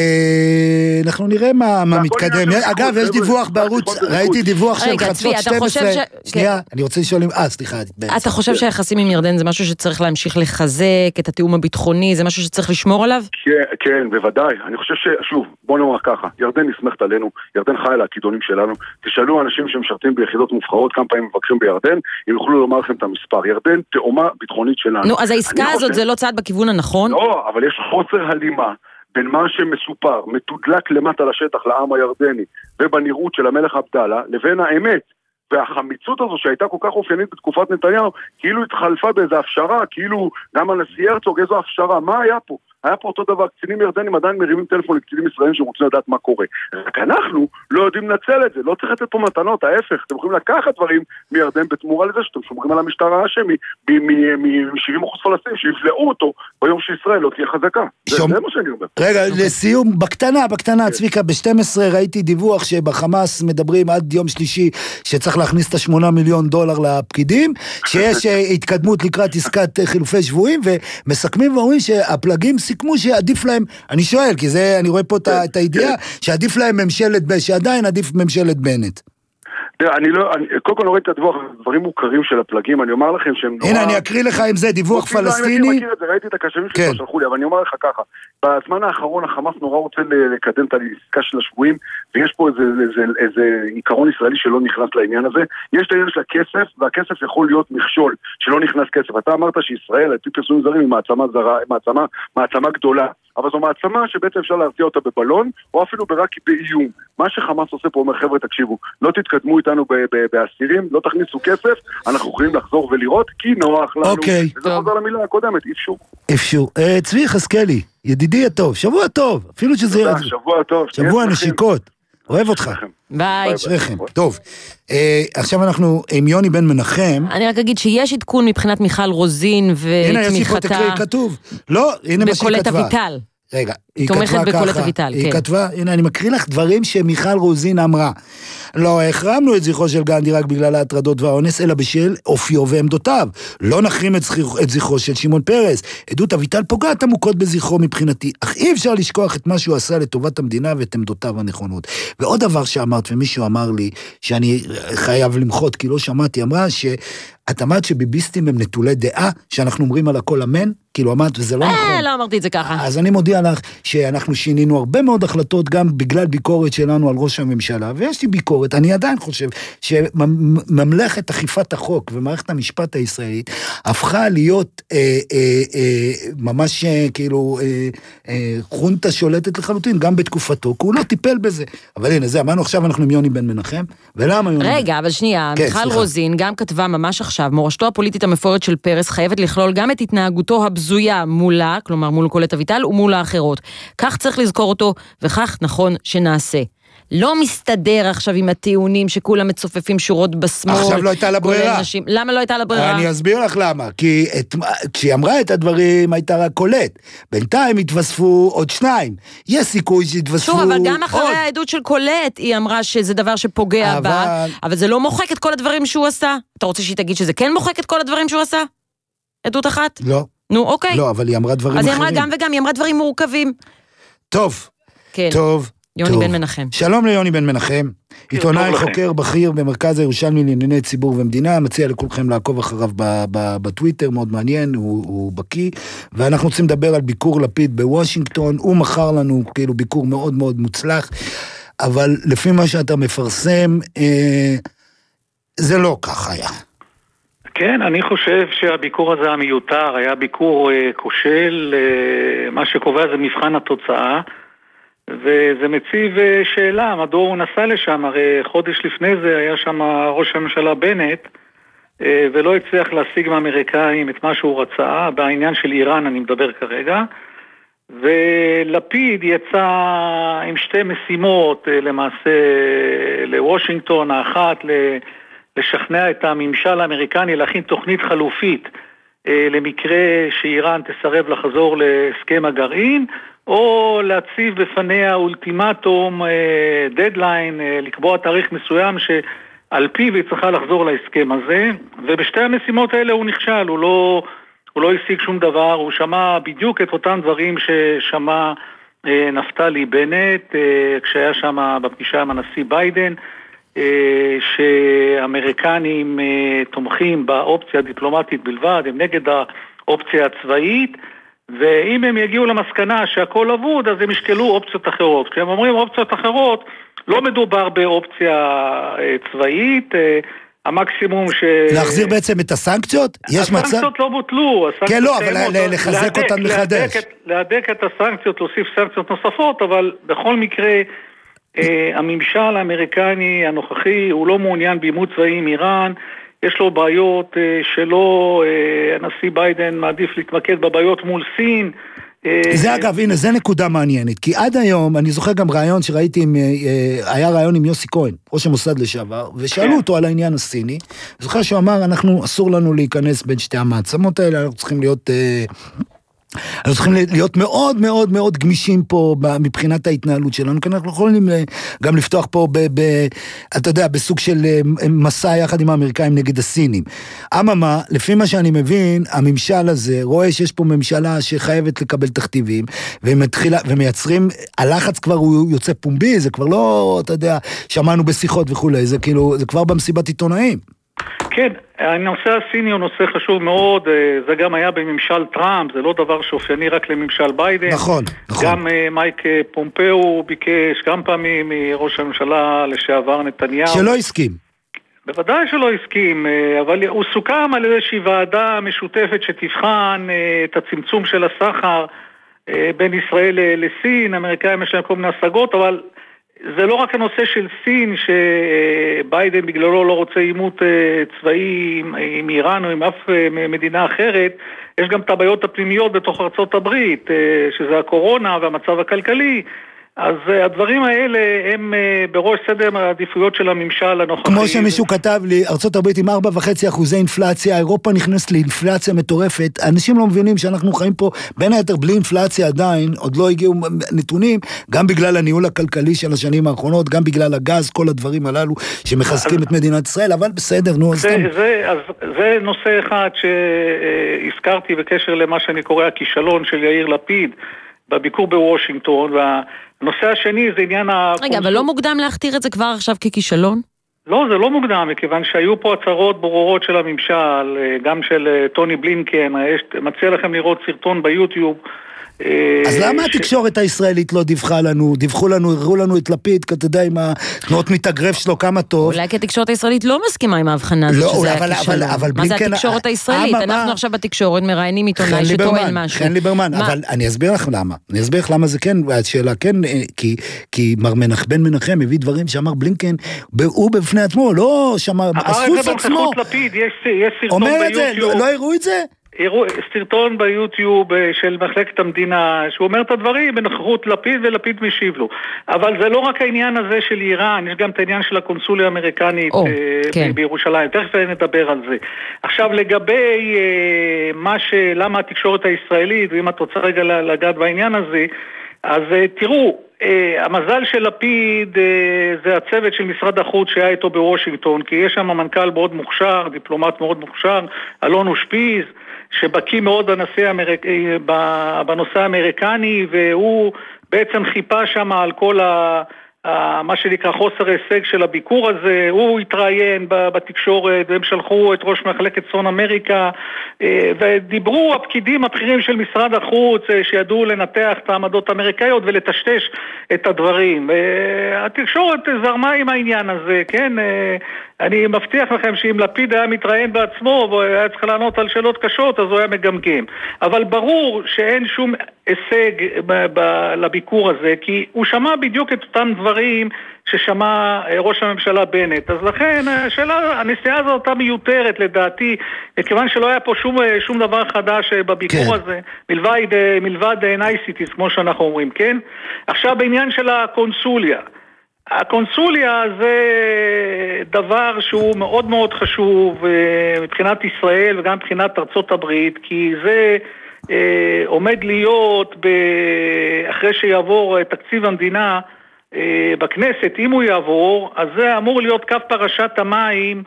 אנחנו נראה מה מתקדם. אגב, יש דיווח בערוץ, ראיתי דיווח של חדשות 12. שנייה, אני רוצה לשאול אם... סליחה. אתה חושב שהיחסים עם ירדן זה משהו שצריך להמשיך לחזק, את התיאום הביטחוני, זה משהו שצריך לשמור עליו? כן, בוודאי. אני חושב שוב, בוא נאמר ככה, ירדן נסמכת עלינו, ירדן חי על הכידונים שלנו, תשאלו אנשים שמשרתים ביחידות מובחרות, כמה פעמים מבקרים בירדן, הם יוכלו לומר לכם את המספר. ירדן תאומה ביטחונית שלנו. נו, אז העסקה הזאת זה לא צעד בכיוון הנכון? לא, אבל יש חוסר הלימה בין מה שמסופר, מתודלק למטה לשטח לעם הירדני, ובנראות של המלך עבדאללה, לבין האמת. והחמיצות הזו שהייתה כל כך אופיינית בתקופת נתניהו, כאילו התחלפה באיזו הפשרה, כאילו גם הנשיא הרצוג, איזו הפשרה, מה היה פה? היה פה אותו דבר, קצינים ירדנים עדיין מרימים טלפון לקצינים ישראלים שרוצים לדעת מה קורה. רק אנחנו לא יודעים לנצל את זה, לא צריך לתת פה מתנות, ההפך, אתם יכולים לקחת דברים מירדן בתמורה לזה שאתם שומרים על המשטר האשמי, מ-70% פלסטינים שיפלאו אותו ביום שישראל לא תהיה חזקה. זה מה שאני אומר. רגע, לסיום, בקטנה, צביקה, ב-12 ראיתי דיווח שבחמאס מדברים עד יום שלישי שצריך להכניס את $8 מיליון לפקידים, שיש התקדמות לקראת עסקת חילופי שבויים, ומסכמים ואומרים שהפלגים סיכמו שעדיף להם, אני שואל, כי זה, אני רואה פה את הידיעה, שעדיף להם שעדיין עדיף ממשלת בנט. קודם כל נוריד את הדיווח, דברים מוכרים של הפלגים, אני אומר לכם שהם נורא... הנה, אני אקריא לך עם זה, דיווח פלסטיני. אני מכיר את זה, ראיתי את הקשבים שלו, שלחו לי, אבל אני אומר לך ככה, בזמן האחרון החמאס נורא רוצה לקדם את העסקה של השבויים, ויש פה איזה עיקרון ישראלי שלא נכנס לעניין הזה, יש את העניין של הכסף, והכסף יכול להיות מכשול, שלא נכנס כסף. אתה אמרת שישראל, על פי פרסומים זרים, היא מעצמה גדולה, אבל זו מעצמה שבעצם אפשר להרתיע אותה בבלון, או אפילו ברק באיום. מה שחמאס עושה פה אומר, חבר'ה, תקשיבו, לא תתקדמו איתנו באסירים, לא תכניסו כסף, אנחנו יכולים לחזור ולראות, כי נוח לנו. וזה חוזר למילה הקודמת, אפשור. צבי חזקאלי, ידידי הטוב, שבוע טוב, אפילו שזה... שבוע טוב. שבוע נשיקות. אוהב אותך. ביי. שריכם. טוב, עכשיו אנחנו עם יוני בן מנחם. אני רק אגיד שיש עדכון מבחינת מיכל רוזין ותמיכתה. הנה, יש לי פה תקריא כתוב. לא, הנה מה שהיא כתבה. בקולט אביטל. רגע, היא תומכת כתבה בקולט ככה, אביטל, היא כן. כתבה, הנה אני מקריא לך דברים שמיכל רוזין אמרה. לא החרמנו את זכרו של גנדי רק בגלל ההטרדות והאונס, אלא בשל אופיו ועמדותיו. לא נחרים את זכרו של שמעון פרס. עדות אביטל פוגעת עמוקות בזכרו מבחינתי, אך אי אפשר לשכוח את מה שהוא עשה לטובת המדינה ואת עמדותיו הנכונות. ועוד דבר שאמרת, ומישהו אמר לי, שאני חייב למחות, כי לא שמעתי, אמרה את אמרת שביביסטים הם נטולי דעה, שאנחנו אומרים על הכל אמן, כאילו אמרת, וזה לא נכון. לא אמרתי את זה ככה. אז אני מודיע לך שאנחנו שינינו הרבה מאוד החלטות, גם בגלל ביקורת שלנו על ראש הממשלה, ויש לי ביקורת, אני עדיין חושב שממלכת אכיפת החוק ומערכת המשפט הישראלית, הפכה להיות ממש כאילו חונטה שולטת לחלוטין, גם בתקופתו, כי הוא לא טיפל בזה. אבל הנה, זה אמרנו עכשיו, אנחנו עם יוני בן מנחם, ולמה יוני? רגע, אבל שנייה, מיכל רוזין גם כתבה ממש עכשיו, מורשתו הפוליטית המפוארת של פרס חייבת לכלול גם את התנהגותו הבזויה מולה, כלומר מול קולט אביטל ומול האחרות. כך צריך לזכור אותו, וכך נכון שנעשה. לא מסתדר עכשיו עם הטיעונים שכולם מצופפים שורות בשמאל. עכשיו לא הייתה לה ברירה. למה לא הייתה לה ברירה? אני אסביר לך למה. כי כשהיא אמרה את הדברים הייתה רק קולט. בינתיים התווספו עוד שניים. יש סיכוי שהתווספו עוד. שוב, אבל גם אחרי העדות של קולט היא אמרה שזה דבר שפוגע בה, אבל זה לא מוחק את כל הדברים שהוא עשה. אתה רוצה שהיא תגיד שזה כן מוחק את כל הדברים שהוא עשה? עדות אחת? לא. נו, אוקיי. לא, אבל היא אמרה דברים אז אחרים. היא אמרה גם וגם, היא אמרה דברים מורכבים. טוב. כן. טוב. יוני בן מנחם. שלום ליוני בן מנחם, עיתונאי חוקר בכיר במרכז הירושלמי לענייני ציבור ומדינה, מציע לכולכם לעקוב אחריו בטוויטר, מאוד מעניין, הוא בקיא, ואנחנו רוצים לדבר על ביקור לפיד בוושינגטון, הוא מכר לנו כאילו ביקור מאוד מאוד מוצלח, אבל לפי מה שאתה מפרסם, זה לא כך היה. כן, אני חושב שהביקור הזה המיותר, היה ביקור כושל, מה שקובע זה מבחן התוצאה, וזה מציב שאלה, מדוע הוא נסע לשם, הרי חודש לפני זה היה שם ראש הממשלה בנט, ולא הצליח להשיג מהאמריקאים את מה שהוא רצה, בעניין של איראן אני מדבר כרגע, ולפיד יצא עם שתי משימות למעשה לוושינגטון, האחת לשכנע את הממשל האמריקני להכין תוכנית חלופית למקרה שאיראן תסרב לחזור להסכם הגרעין, או להציב בפניה אולטימטום, דדליין, לקבוע תאריך מסוים שעל פיו היא צריכה לחזור להסכם הזה, ובשתי המשימות האלה הוא נכשל, הוא לא השיג שום דבר, הוא שמע בדיוק את אותם דברים ששמע נפתלי בנט, כשהיה שם בפגישה עם הנשיא ביידן, שאמריקנים תומכים באופציה הדיפלומטית בלבד, הם נגד האופציה הצבאית, ואם הם יגיעו למסקנה שהכל עבוד, אז הם ישקלו אופציות אחרות. כשהם אומרים אופציות אחרות, לא מדובר באופציה צבאית, המקסימום להחזיר בעצם את הסנקציות? הסנקציות לא בוטלו. כן, לא, אבל לחזק אותן מחדש. להדק את הסנקציות, להוסיף סנקציות נוספות, אבל בכל מקרה, הממשל האמריקני הנוכחי, הוא לא מעוניין בעימות צבאי עם איראן, יש לו בעיות שלא, הנשיא ביידן מעדיף להתמקד בבעיות מול סין. זה אגב, הנה, זה נקודה מעניינת, כי עד היום, אני זוכר גם רעיון שראיתי, היה רעיון עם יוסי כהן, ראש המוסד לשעבר, ושאלו אותו על העניין הסיני, זוכר שהוא אמר, אסור לנו להיכנס בין שתי המעצמות האלה, אנחנו צריכים להיות מאוד מאוד מאוד גמישים פה מבחינת ההתנהלות שלנו, כי אנחנו יכולים גם לפתוח פה אתה יודע, בסוג של מסע יחד עם האמריקאים נגד הסינים. אממה, לפי מה שאני מבין, הממשל הזה רואה שיש פה ממשלה שחייבת לקבל תכתיבים, ומייצרים, הלחץ כבר הוא יוצא פומבי, זה כבר לא, אתה יודע, שמענו בשיחות וכולי, זה כאילו, זה כבר במסיבת עיתונאים. כן, הנושא הסיני הוא נושא חשוב מאוד, זה גם היה בממשל טראמפ, זה לא דבר שאופייני רק לממשל ביידן. נכון, נכון. גם מייק פומפאו ביקש כמה פעמים מראש הממשלה לשעבר נתניהו. שלא הסכים. בוודאי שלא הסכים, אבל הוא סוכם על איזושהי ועדה משותפת שתבחן את הצמצום של הסחר בין ישראל לסין, האמריקאים יש להם כל מיני השגות, אבל זה לא רק הנושא של סין שביידן בגללו לא רוצה עימות צבאי עם איראן או עם אף מדינה אחרת, יש גם את הבעיות הפנימיות בתוך ארצות הברית, שזה הקורונה והמצב הכלכלי, אז הדברים האלה הם בראש סדר העדיפויות של הממשל הנוכחי. כמו שמישהו כתב לי, ארצות הברית עם 4.5% אינפלציה, אירופה נכנסת לאינפלציה מטורפת, אנשים לא מבינים שאנחנו חיים פה בין היתר בלי אינפלציה עדיין, עוד לא הגיעו נתונים, גם בגלל הניהול הכלכלי של השנים האחרונות, גם בגלל הגז, כל הדברים הללו שמחזקים את מדינת ישראל, אבל בסדר, נו, זה נושא אחד שהזכרתי בקשר למה שאני קורא הכישלון של יאיר לפיד, בביקור בוושינגטון, והנושא השני זה עניין רגע, אבל לא מוקדם להכתיר את זה כבר עכשיו ככישלון? לא, זה לא מוקדם, מכיוון שהיו פה הצהרות ברורות של הממשל, גם של טוני בלינקן, מציע לכם לראות סרטון ביוטיוב. אז למה התקשורת הישראלית לא דיווחו לנו, הראו לנו את לפיד, כי אתה יודע, עם התנועות מתאגרף שלו כמה טוב. אולי כי התקשורת הישראלית לא מסכימה עם ההבחנה הזאת שזה היה כישלון. מה זה התקשורת הישראלית? אנחנו עכשיו בתקשורת מראיינים עיתונאי שטוען משהו. חן ליברמן, אבל אני אסביר לך למה. אני אסביר לך למה זה כן, והשאלה כן, כי מר בן מנחם הביא דברים שאמר בלינקן, הוא בפני עצמו, לא שמע, הסוס עצמו. אומר את זה, לא הראו את זה? סרטון ביוטיוב של מחלקת המדינה שהוא אומר את הדברים בנוכחות לפיד ולפיד משיב לו, אבל זה לא רק העניין הזה של איראן, יש גם את העניין של הקונסוליה האמריקנית בירושלים, תכף נדבר על זה. עכשיו לגבי למה התקשורת הישראלית, ואם את רוצה רגע לגעת בעניין הזה, אז תראו, המזל של לפיד זה הצוות של משרד החוץ שהיה איתו בוושינגטון, כי יש שם מנכ"ל מאוד מוכשר, דיפלומט מאוד מוכשר, אלון אושפיז, שבקי מאוד בנושא האמריקני, והוא בעצם חיפה שם על כל מה שנקרא חוסר הישג של הביקור הזה. הוא התראיין בתקשורת, והם שלחו את ראש מחלקת צפון אמריקה, ודיברו הפקידים הבכירים של משרד החוץ שידעו לנתח את העמדות האמריקאיות ולטשטש את הדברים. התקשורת זרמה עם העניין הזה, כן? אני מבטיח לכם שאם לפיד היה מתראיין בעצמו והיה צריך לענות על שאלות קשות, אז הוא היה מגמגם. אבל ברור שאין שום הישג לביקור הזה, כי הוא שמע בדיוק את אותם דברים ששמע ראש הממשלה בנט. אז לכן הנסיעה הזאת אותה מיותרת לדעתי, כיוון שלא היה פה שום דבר חדש בביקור הזה, מלבד נייסיטיס, כמו שאנחנו אומרים, כן? עכשיו בעניין של הקונסוליה. הקונסוליה זה דבר שהוא מאוד מאוד חשוב מבחינת ישראל וגם מבחינת ארצות הברית, כי זה עומד להיות אחרי שיעבור תקציב המדינה בכנסת, אם הוא יעבור, אז זה אמור להיות קו פרשת המים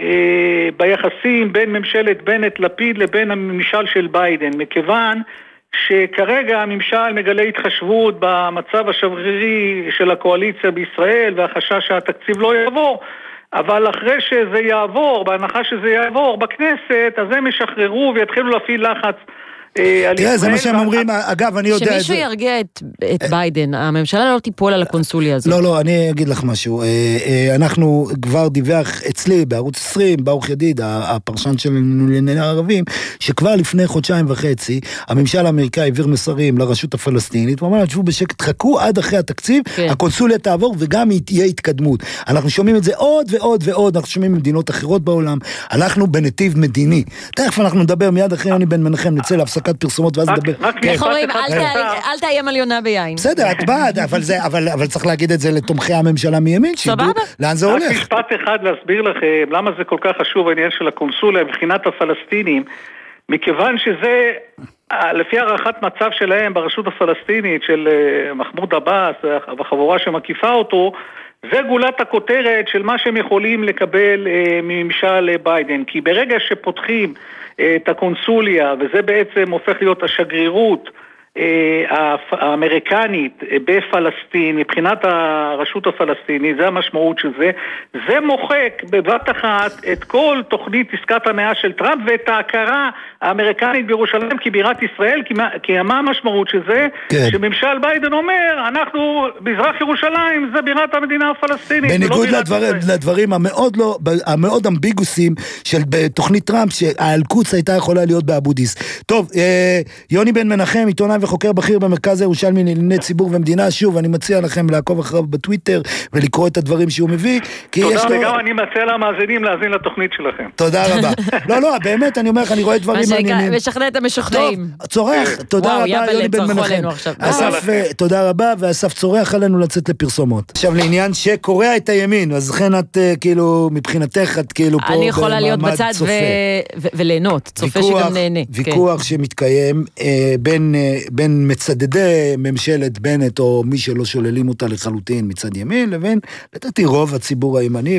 ביחסים בין ממשלת בנט לפיד לבין הממשל של ביידן, מכיוון שכרגע הממשל מגלה התחשבות במצב השברירי של הקואליציה בישראל והחשש שהתקציב לא יעבור, אבל אחרי שזה יעבור, בהנחה שזה יעבור בכנסת, אז הם ישחררו ויתחילו להפעיל לחץ. תראה, זה מה שהם אומרים, אגב, אני יודע את זה. שמישהו ירגיע את ביידן, הממשלה לא תיפול על הקונסוליה הזאת. לא, אני אגיד לך משהו. אנחנו כבר דיווח אצלי בערוץ 20, ברוך ידיד, הפרשן של לענייני הערבים, שכבר לפני חודשיים וחצי, הממשל האמריקאי העביר מסרים לרשות הפלסטינית, ואומר, תשבו בשקט, חכו עד אחרי התקציב, הקונסוליה תעבור וגם תהיה התקדמות. אנחנו שומעים את זה עוד ועוד ועוד, אנחנו שומעים במדינות אחרות בעולם, אנחנו בנתיב מדיני. תכף אנחנו נדבר מיד אחרי יוני בן מנחם, נצא להפסקת פרסומות ואז נדבר. אל תאיים על יונה ביין. בסדר, את בעד, אבל צריך להגיד את זה לתומכי הממשלה מימין, שידעו לאן זה הולך. רק משפט אחד להסביר לכם למה זה כל כך חשוב העניין של הקונסוליה מבחינת הפלסטינים, מכיוון שזה לפי הערכת מצב שלהם ברשות הפלסטינית של מחמוד עבאס והחבורה שמקיפה אותו, זה גולת הכותרת של מה שהם יכולים לקבל מממשל ביידן, כי ברגע שפותחים את הקונסוליה, וזה בעצם הופך להיות השגרירות האמריקנית בפלסטין, מבחינת הרשות הפלסטינית, זה המשמעות של זה, זה מוחק בבת אחת את כל תוכנית עסקת המאה של טראמפ, ואת ההכרה האמריקנית בירושלים כבירת ישראל, כי מה המשמעות של זה? שממשל ביידן אומר, אנחנו, מזרח ירושלים זה בירת המדינה הפלסטינית. בניגוד לדברים המאוד אמביגוסים של תוכנית טראמפ, שהאלקוץ הייתה יכולה להיות באבו דיס. טוב, יוני בן מנחם, עיתונאי וחוקר בכיר במרכז הירושלמי לענייני ציבור ומדינה. שוב, אני מציע לכם לעקוב אחריו בטוויטר ולקרוא את הדברים שהוא מביא. תודה, וגם אני מציע למאזינים להאזין לתוכנית שלכם. תודה רבה. לא, באמת, אני אומר לך, אני רואה דברים מעניינים. משכנע את המשוכנעים. טוב, צורח, תודה רבה, יוני בן מנחם. אסף, תודה רבה, ואסף צורח עלינו לצאת לפרסומות. עכשיו לעניין שקורע את הימין, אז לכן את כאילו, מבחינתך, את כאילו פה אני יכולה להיות בצד וליהנות, צופה שגם נהנה. ויכוח שמתקיים בין מצדדי ממשלת בנט, או מי שלא שוללים אותה לחלוטין מצד ימין, לבין, לדעתי, רוב הציבור הימני,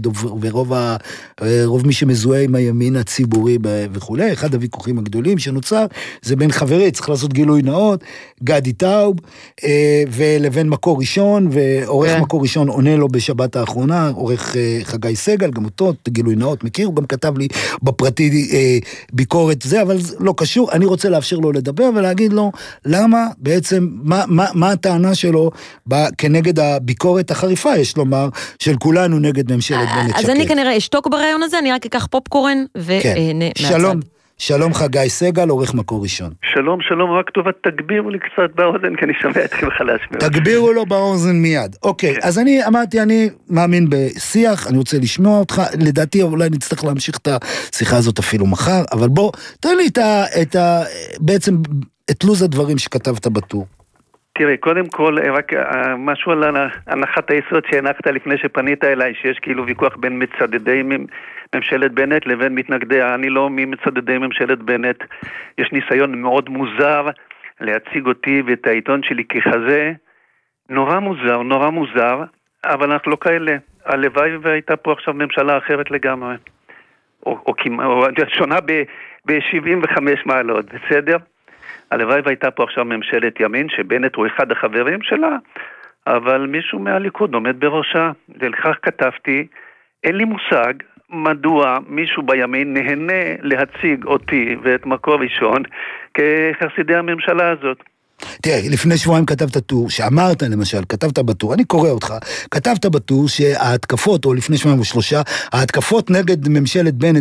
ורוב מי שמזוהה עם הימין הציבורי וכו'. אחד הוויכוחים הגדולים שנוצר, זה בין חברי, צריך לעשות גילוי נאות, גדי טאוב, ולבין מקור ראשון, ועורך מקור ראשון עונה לו בשבת האחרונה, עורך חגי סגל, גם אותו, גילוי נאות מכיר, הוא גם כתב לי בפרטי ביקורת זה, אבל זה לא קשור, אני רוצה לאפשר לו לדבר ולהגיד לו, למה בעצם, מה הטענה שלו כנגד הביקורת החריפה, יש לומר, של כולנו נגד ממשלת בנט שקד. אז אני כנראה אשתוק ברעיון הזה, אני רק אקח פופקורן ונהנה מהצד. שלום חגי סגל, עורך מקור ראשון. שלום, רק טובה, תגבירו לי קצת באוזן, כי אני שומע אתכם חלש מאוד. תגבירו לו באוזן מיד. אוקיי, אז אני אמרתי, אני מאמין בשיח, אני רוצה לשמוע אותך, לדעתי אולי נצטרך להמשיך את השיחה הזאת אפילו מחר, אבל בוא, תן לי בעצם את לוז הדברים שכתבת בטור. תראה, קודם כל, רק משהו על הנחת היסוד שהנחת לפני שפנית אליי, שיש כאילו ויכוח בין מצדדי ממשלת בנט לבין מתנגדיה. אני לא ממצדדי ממשלת בנט. יש ניסיון מאוד מוזר להציג אותי ואת העיתון שלי ככזה. נורא מוזר, אבל אנחנו לא כאלה. הלוואי והייתה פה עכשיו ממשלה אחרת לגמרי. או שונה ב-75 מעלות, בסדר? הלוואי והייתה פה עכשיו ממשלת ימין, שבנט הוא אחד החברים שלה, אבל מישהו מהליכוד עומד בראשה. ולכך כתבתי, אין לי מושג מדוע מישהו בימין נהנה להציג אותי ואת מקור ראשון כחסידי הממשלה הזאת. תראה, לפני שבועיים כתבת טור, שאמרת למשל, כתבת בטור, אני קורא אותך, כתבת בטור שההתקפות, או לפני שבועיים או שלושה, ההתקפות נגד ממשלת בנט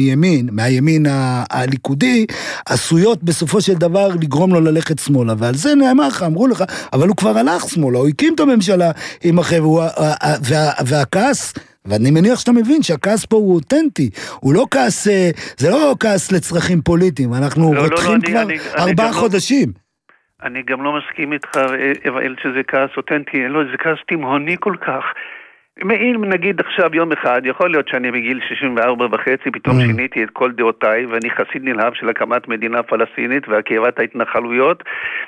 מהימין הליכודי, עשויות בסופו של דבר לגרום לו ללכת שמאלה, ועל זה נאמר לך, אמרו לך, אבל הוא כבר הלך שמאלה, הוא הקים את הממשלה עם החבר'ה, והכעס, ואני מניח שאתה מבין שהכעס פה הוא אותנטי, הוא לא כעס, זה לא כעס לצרכים פוליטיים, אנחנו רותחים כבר 4 חודשים. אני גם לא מסכים איתך, אבל שזה כעס אותנטי, לא, זה כעס תימהוני כל כך. אם נגיד עכשיו יום אחד, יכול להיות שאני בגיל 64.5, פתאום שיניתי את כל דעותיי, ואני חסיד נלהב של הקמת מדינה פלסטינית, והקרבת ההתנחלויות,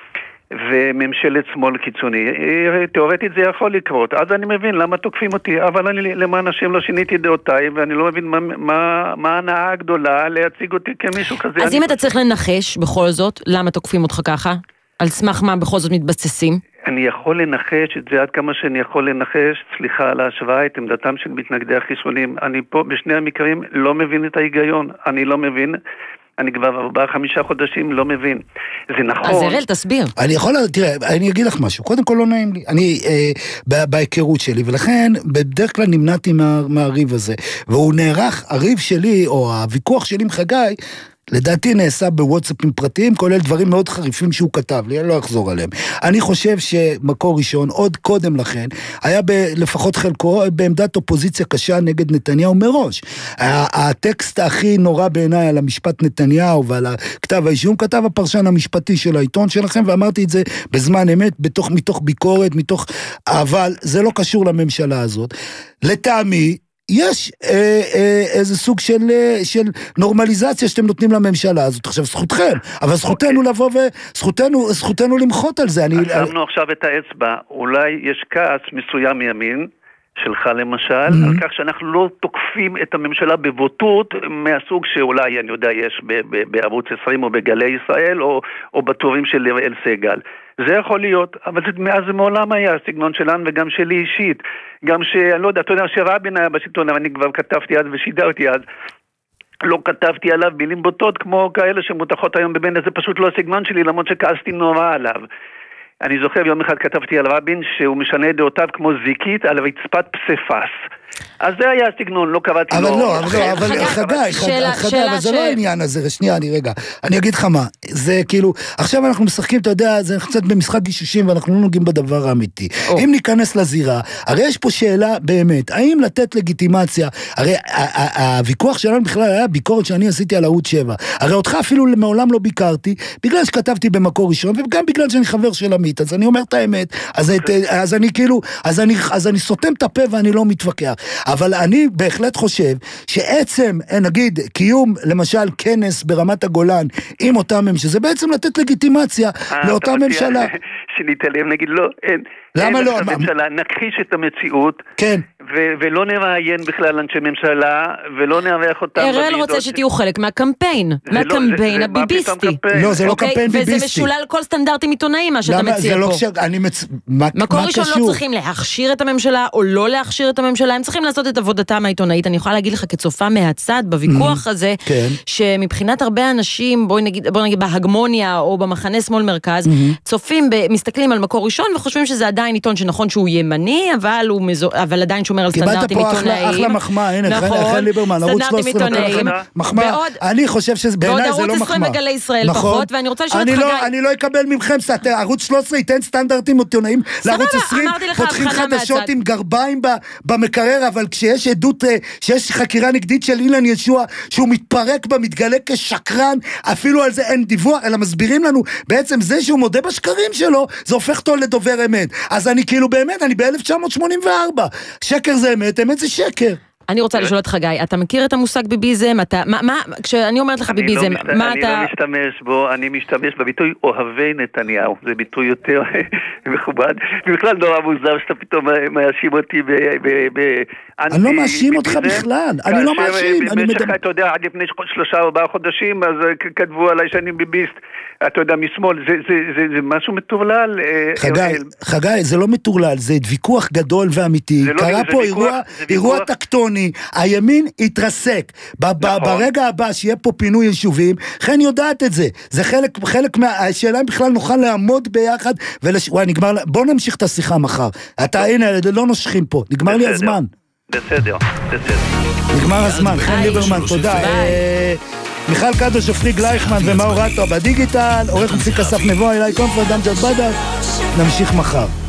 וממשלת שמאל קיצוני. תיאורטית זה יכול לקרות, אז אני מבין למה תוקפים אותי, אבל אני למען השם לא שיניתי דעותיי, ואני לא מבין מה ההנאה הגדולה להציג אותי כמישהו כזה. אז אם אתה צריך לנחש בכל זאת, למה תוקפים אותך ככה? על סמך מה בכל זאת מתבססים? אני יכול לנחש את זה עד כמה שאני יכול לנחש, סליחה על ההשוואה, את עמדתם של מתנגדי החיסונים. אני פה בשני המקרים לא מבין את ההיגיון, אני לא מבין, אני כבר 4-5 חודשים לא מבין. זה נכון. אז אראל, תסביר. אני יכול, תראה, אני אגיד לך משהו, קודם כל לא נעים לי, אני בהיכרות שלי, ולכן בדרך כלל נמנעתי מהריב הזה, והוא נערך, הריב שלי, או הוויכוח שלי עם חגי, לדעתי נעשה בוואטסאפים פרטיים, כולל דברים מאוד חריפים שהוא כתב לי, אני לא אחזור עליהם. אני חושב שמקור ראשון, עוד קודם לכן, היה לפחות חלקו בעמדת אופוזיציה קשה נגד נתניהו מראש. הטקסט הכי נורא בעיניי על המשפט נתניהו ועל כתב האישום, כתב הפרשן המשפטי של העיתון שלכם, ואמרתי את זה בזמן אמת, מתוך ביקורת, אבל זה לא קשור לממשלה הזאת. לטעמי, יש איזה סוג של נורמליזציה שאתם נותנים לממשלה הזאת. עכשיו זכותכם, אבל זכותנו לבוא זכותנו למחות על זה. שמנו עכשיו את האצבע, אולי יש כעס מסוים מימין, שלך למשל, על כך שאנחנו לא תוקפים את הממשלה בבוטות מהסוג שאולי, אני יודע, יש בערוץ 20 או בגלי ישראל או בטורים של אראל סגל. זה יכול להיות, אבל מאז זה מעולם היה הסגנון שלנו וגם שלי אישית. גם אני לא יודע, אתה יודע שרבין היה בשלטון, אבל אני כבר כתבתי אז ושידרתי אז. לא כתבתי עליו מילים בוטות כמו כאלה שמותחות היום בבנט, זה פשוט לא הסגנון שלי, למרות שכעסתי נורא עליו. אני זוכר יום אחד כתבתי על רבין שהוא משנה דעותיו כמו זיקית על רצפת פסיפס. אז זה היה הסגנון, לא קבעתי לו... אבל חגי, אבל זה לא העניין הזה, שנייה, אני אגיד לך מה, זה כאילו, עכשיו אנחנו משחקים, אתה יודע, זה קצת במשחק גישושים, ואנחנו לא נוגעים בדבר האמיתי. אם ניכנס לזירה, הרי יש פה שאלה באמת, האם לתת לגיטימציה, הרי הוויכוח שלנו בכלל היה ביקורת שאני עשיתי על ערוץ 7, הרי אותך אפילו מעולם לא ביקרתי, בגלל שכתבתי במקור ראשון, וגם בגלל שאני חבר של עמית, אז אני אומר את האמת, אז אני כאילו, אז אני סותם את הפה ואני לא מתווכח. אבל אני בהחלט חושב שעצם, נגיד, קיום למשל כנס ברמת הגולן עם אותם ממשלה, זה בעצם לתת לגיטימציה לאותה ממשלה. שנתעלם, נגיד לא, אין. למה לא? הממשלה נכחיש את המציאות, כן. ולא נראיין בכלל אנשי ממשלה, ולא נערך אותם. אראל רוצה שתהיו חלק מהקמפיין, מהקמפיין הביביסטי. לא, זה לא קמפיין ביביסטי. וזה משולל כל סטנדרטים עיתונאיים, מה שאתה מציע פה. מקור ראשון לא צריכים להכשיר את הממשלה, או לא להכשיר את הממשלה, הם צריכים לעשות את עבודתם העיתונאית. אני יכולה להגיד לך כצופה מהצד, בוויכוח הזה, שמבחינת הרבה אנשים, בוא נגיד בהגמוניה, או במחנה שמאל מרכז, צופים, מסתכלים על מקור ראשון, וחושבים שזה עדיין עיתון שנכון שהוא ימני, אבל עדיין שומר על סטנדרטים עיתונאיים. קיבלת פה אחלה מחמאה, הנה, חן ליברמן, ערוץ 13 נותן מחמאה. אני חושב שבעיניי זה לא מחמאה. ועוד ערוץ 20 וגלי ישראל פחות, ואני רוצה לשאול את חגי. אני לא אקבל מכם, ערוץ 13 ייתן סטנדרטים עיתונאיים, לערוץ 20 פותחים חדשות עם גרביים במקרר, אבל כשיש עדות, שיש חקירה נגדית של אילן ישוע, שהוא מתפרק בה, מתגלה כשקרן, אפילו על זה אין דיווח, אלא מסבירים לנו, בעצם זה שהוא מודה בשקרים שלו, זה הופך אותו לדובר אמת. אז אני כאילו באמת, אני ב-1984. שקר זה אמת, אמת זה שקר. אני רוצה לשאול את חגי, אתה מכיר את המושג ביביזם? כשאני אומרת לך ביביזם, מה אתה... אני לא משתמש בו, אני משתמש בביטוי אוהבי נתניהו, זה ביטוי יותר מכובד, ובכלל נורא מוזר שאתה פתאום מאשים אותי באנטי... אני לא מאשים אותך בכלל, אני לא מאשים. אתה יודע, עד לפני 3-4 חודשים, אז כתבו עליי שאני ביביסט, אתה יודע, משמאל, זה משהו מטורלל. חגי, זה לא מטורלל, זה ויכוח גדול ואמיתי. קרה פה אירוע טקטוני, הימין התרסק. ברגע הבא שיהיה פה פינוי יישובים, חן יודעת את זה. זה חלק מהשאלה אם בכלל נוכל לעמוד ביחד, וואי, נגמר, בוא נמשיך את השיחה מחר. הנה, לא נושכים פה, נגמר לי הזמן. בסדר. נגמר הזמן, חן ליברמן, תודה. מיכל קדוש, אופרי גלייכמן ומאור רטו בדיגיטל, עורך מפיק אסף מבוא, אליי קונפרד, דמג'ד בדר, נמשיך מחר.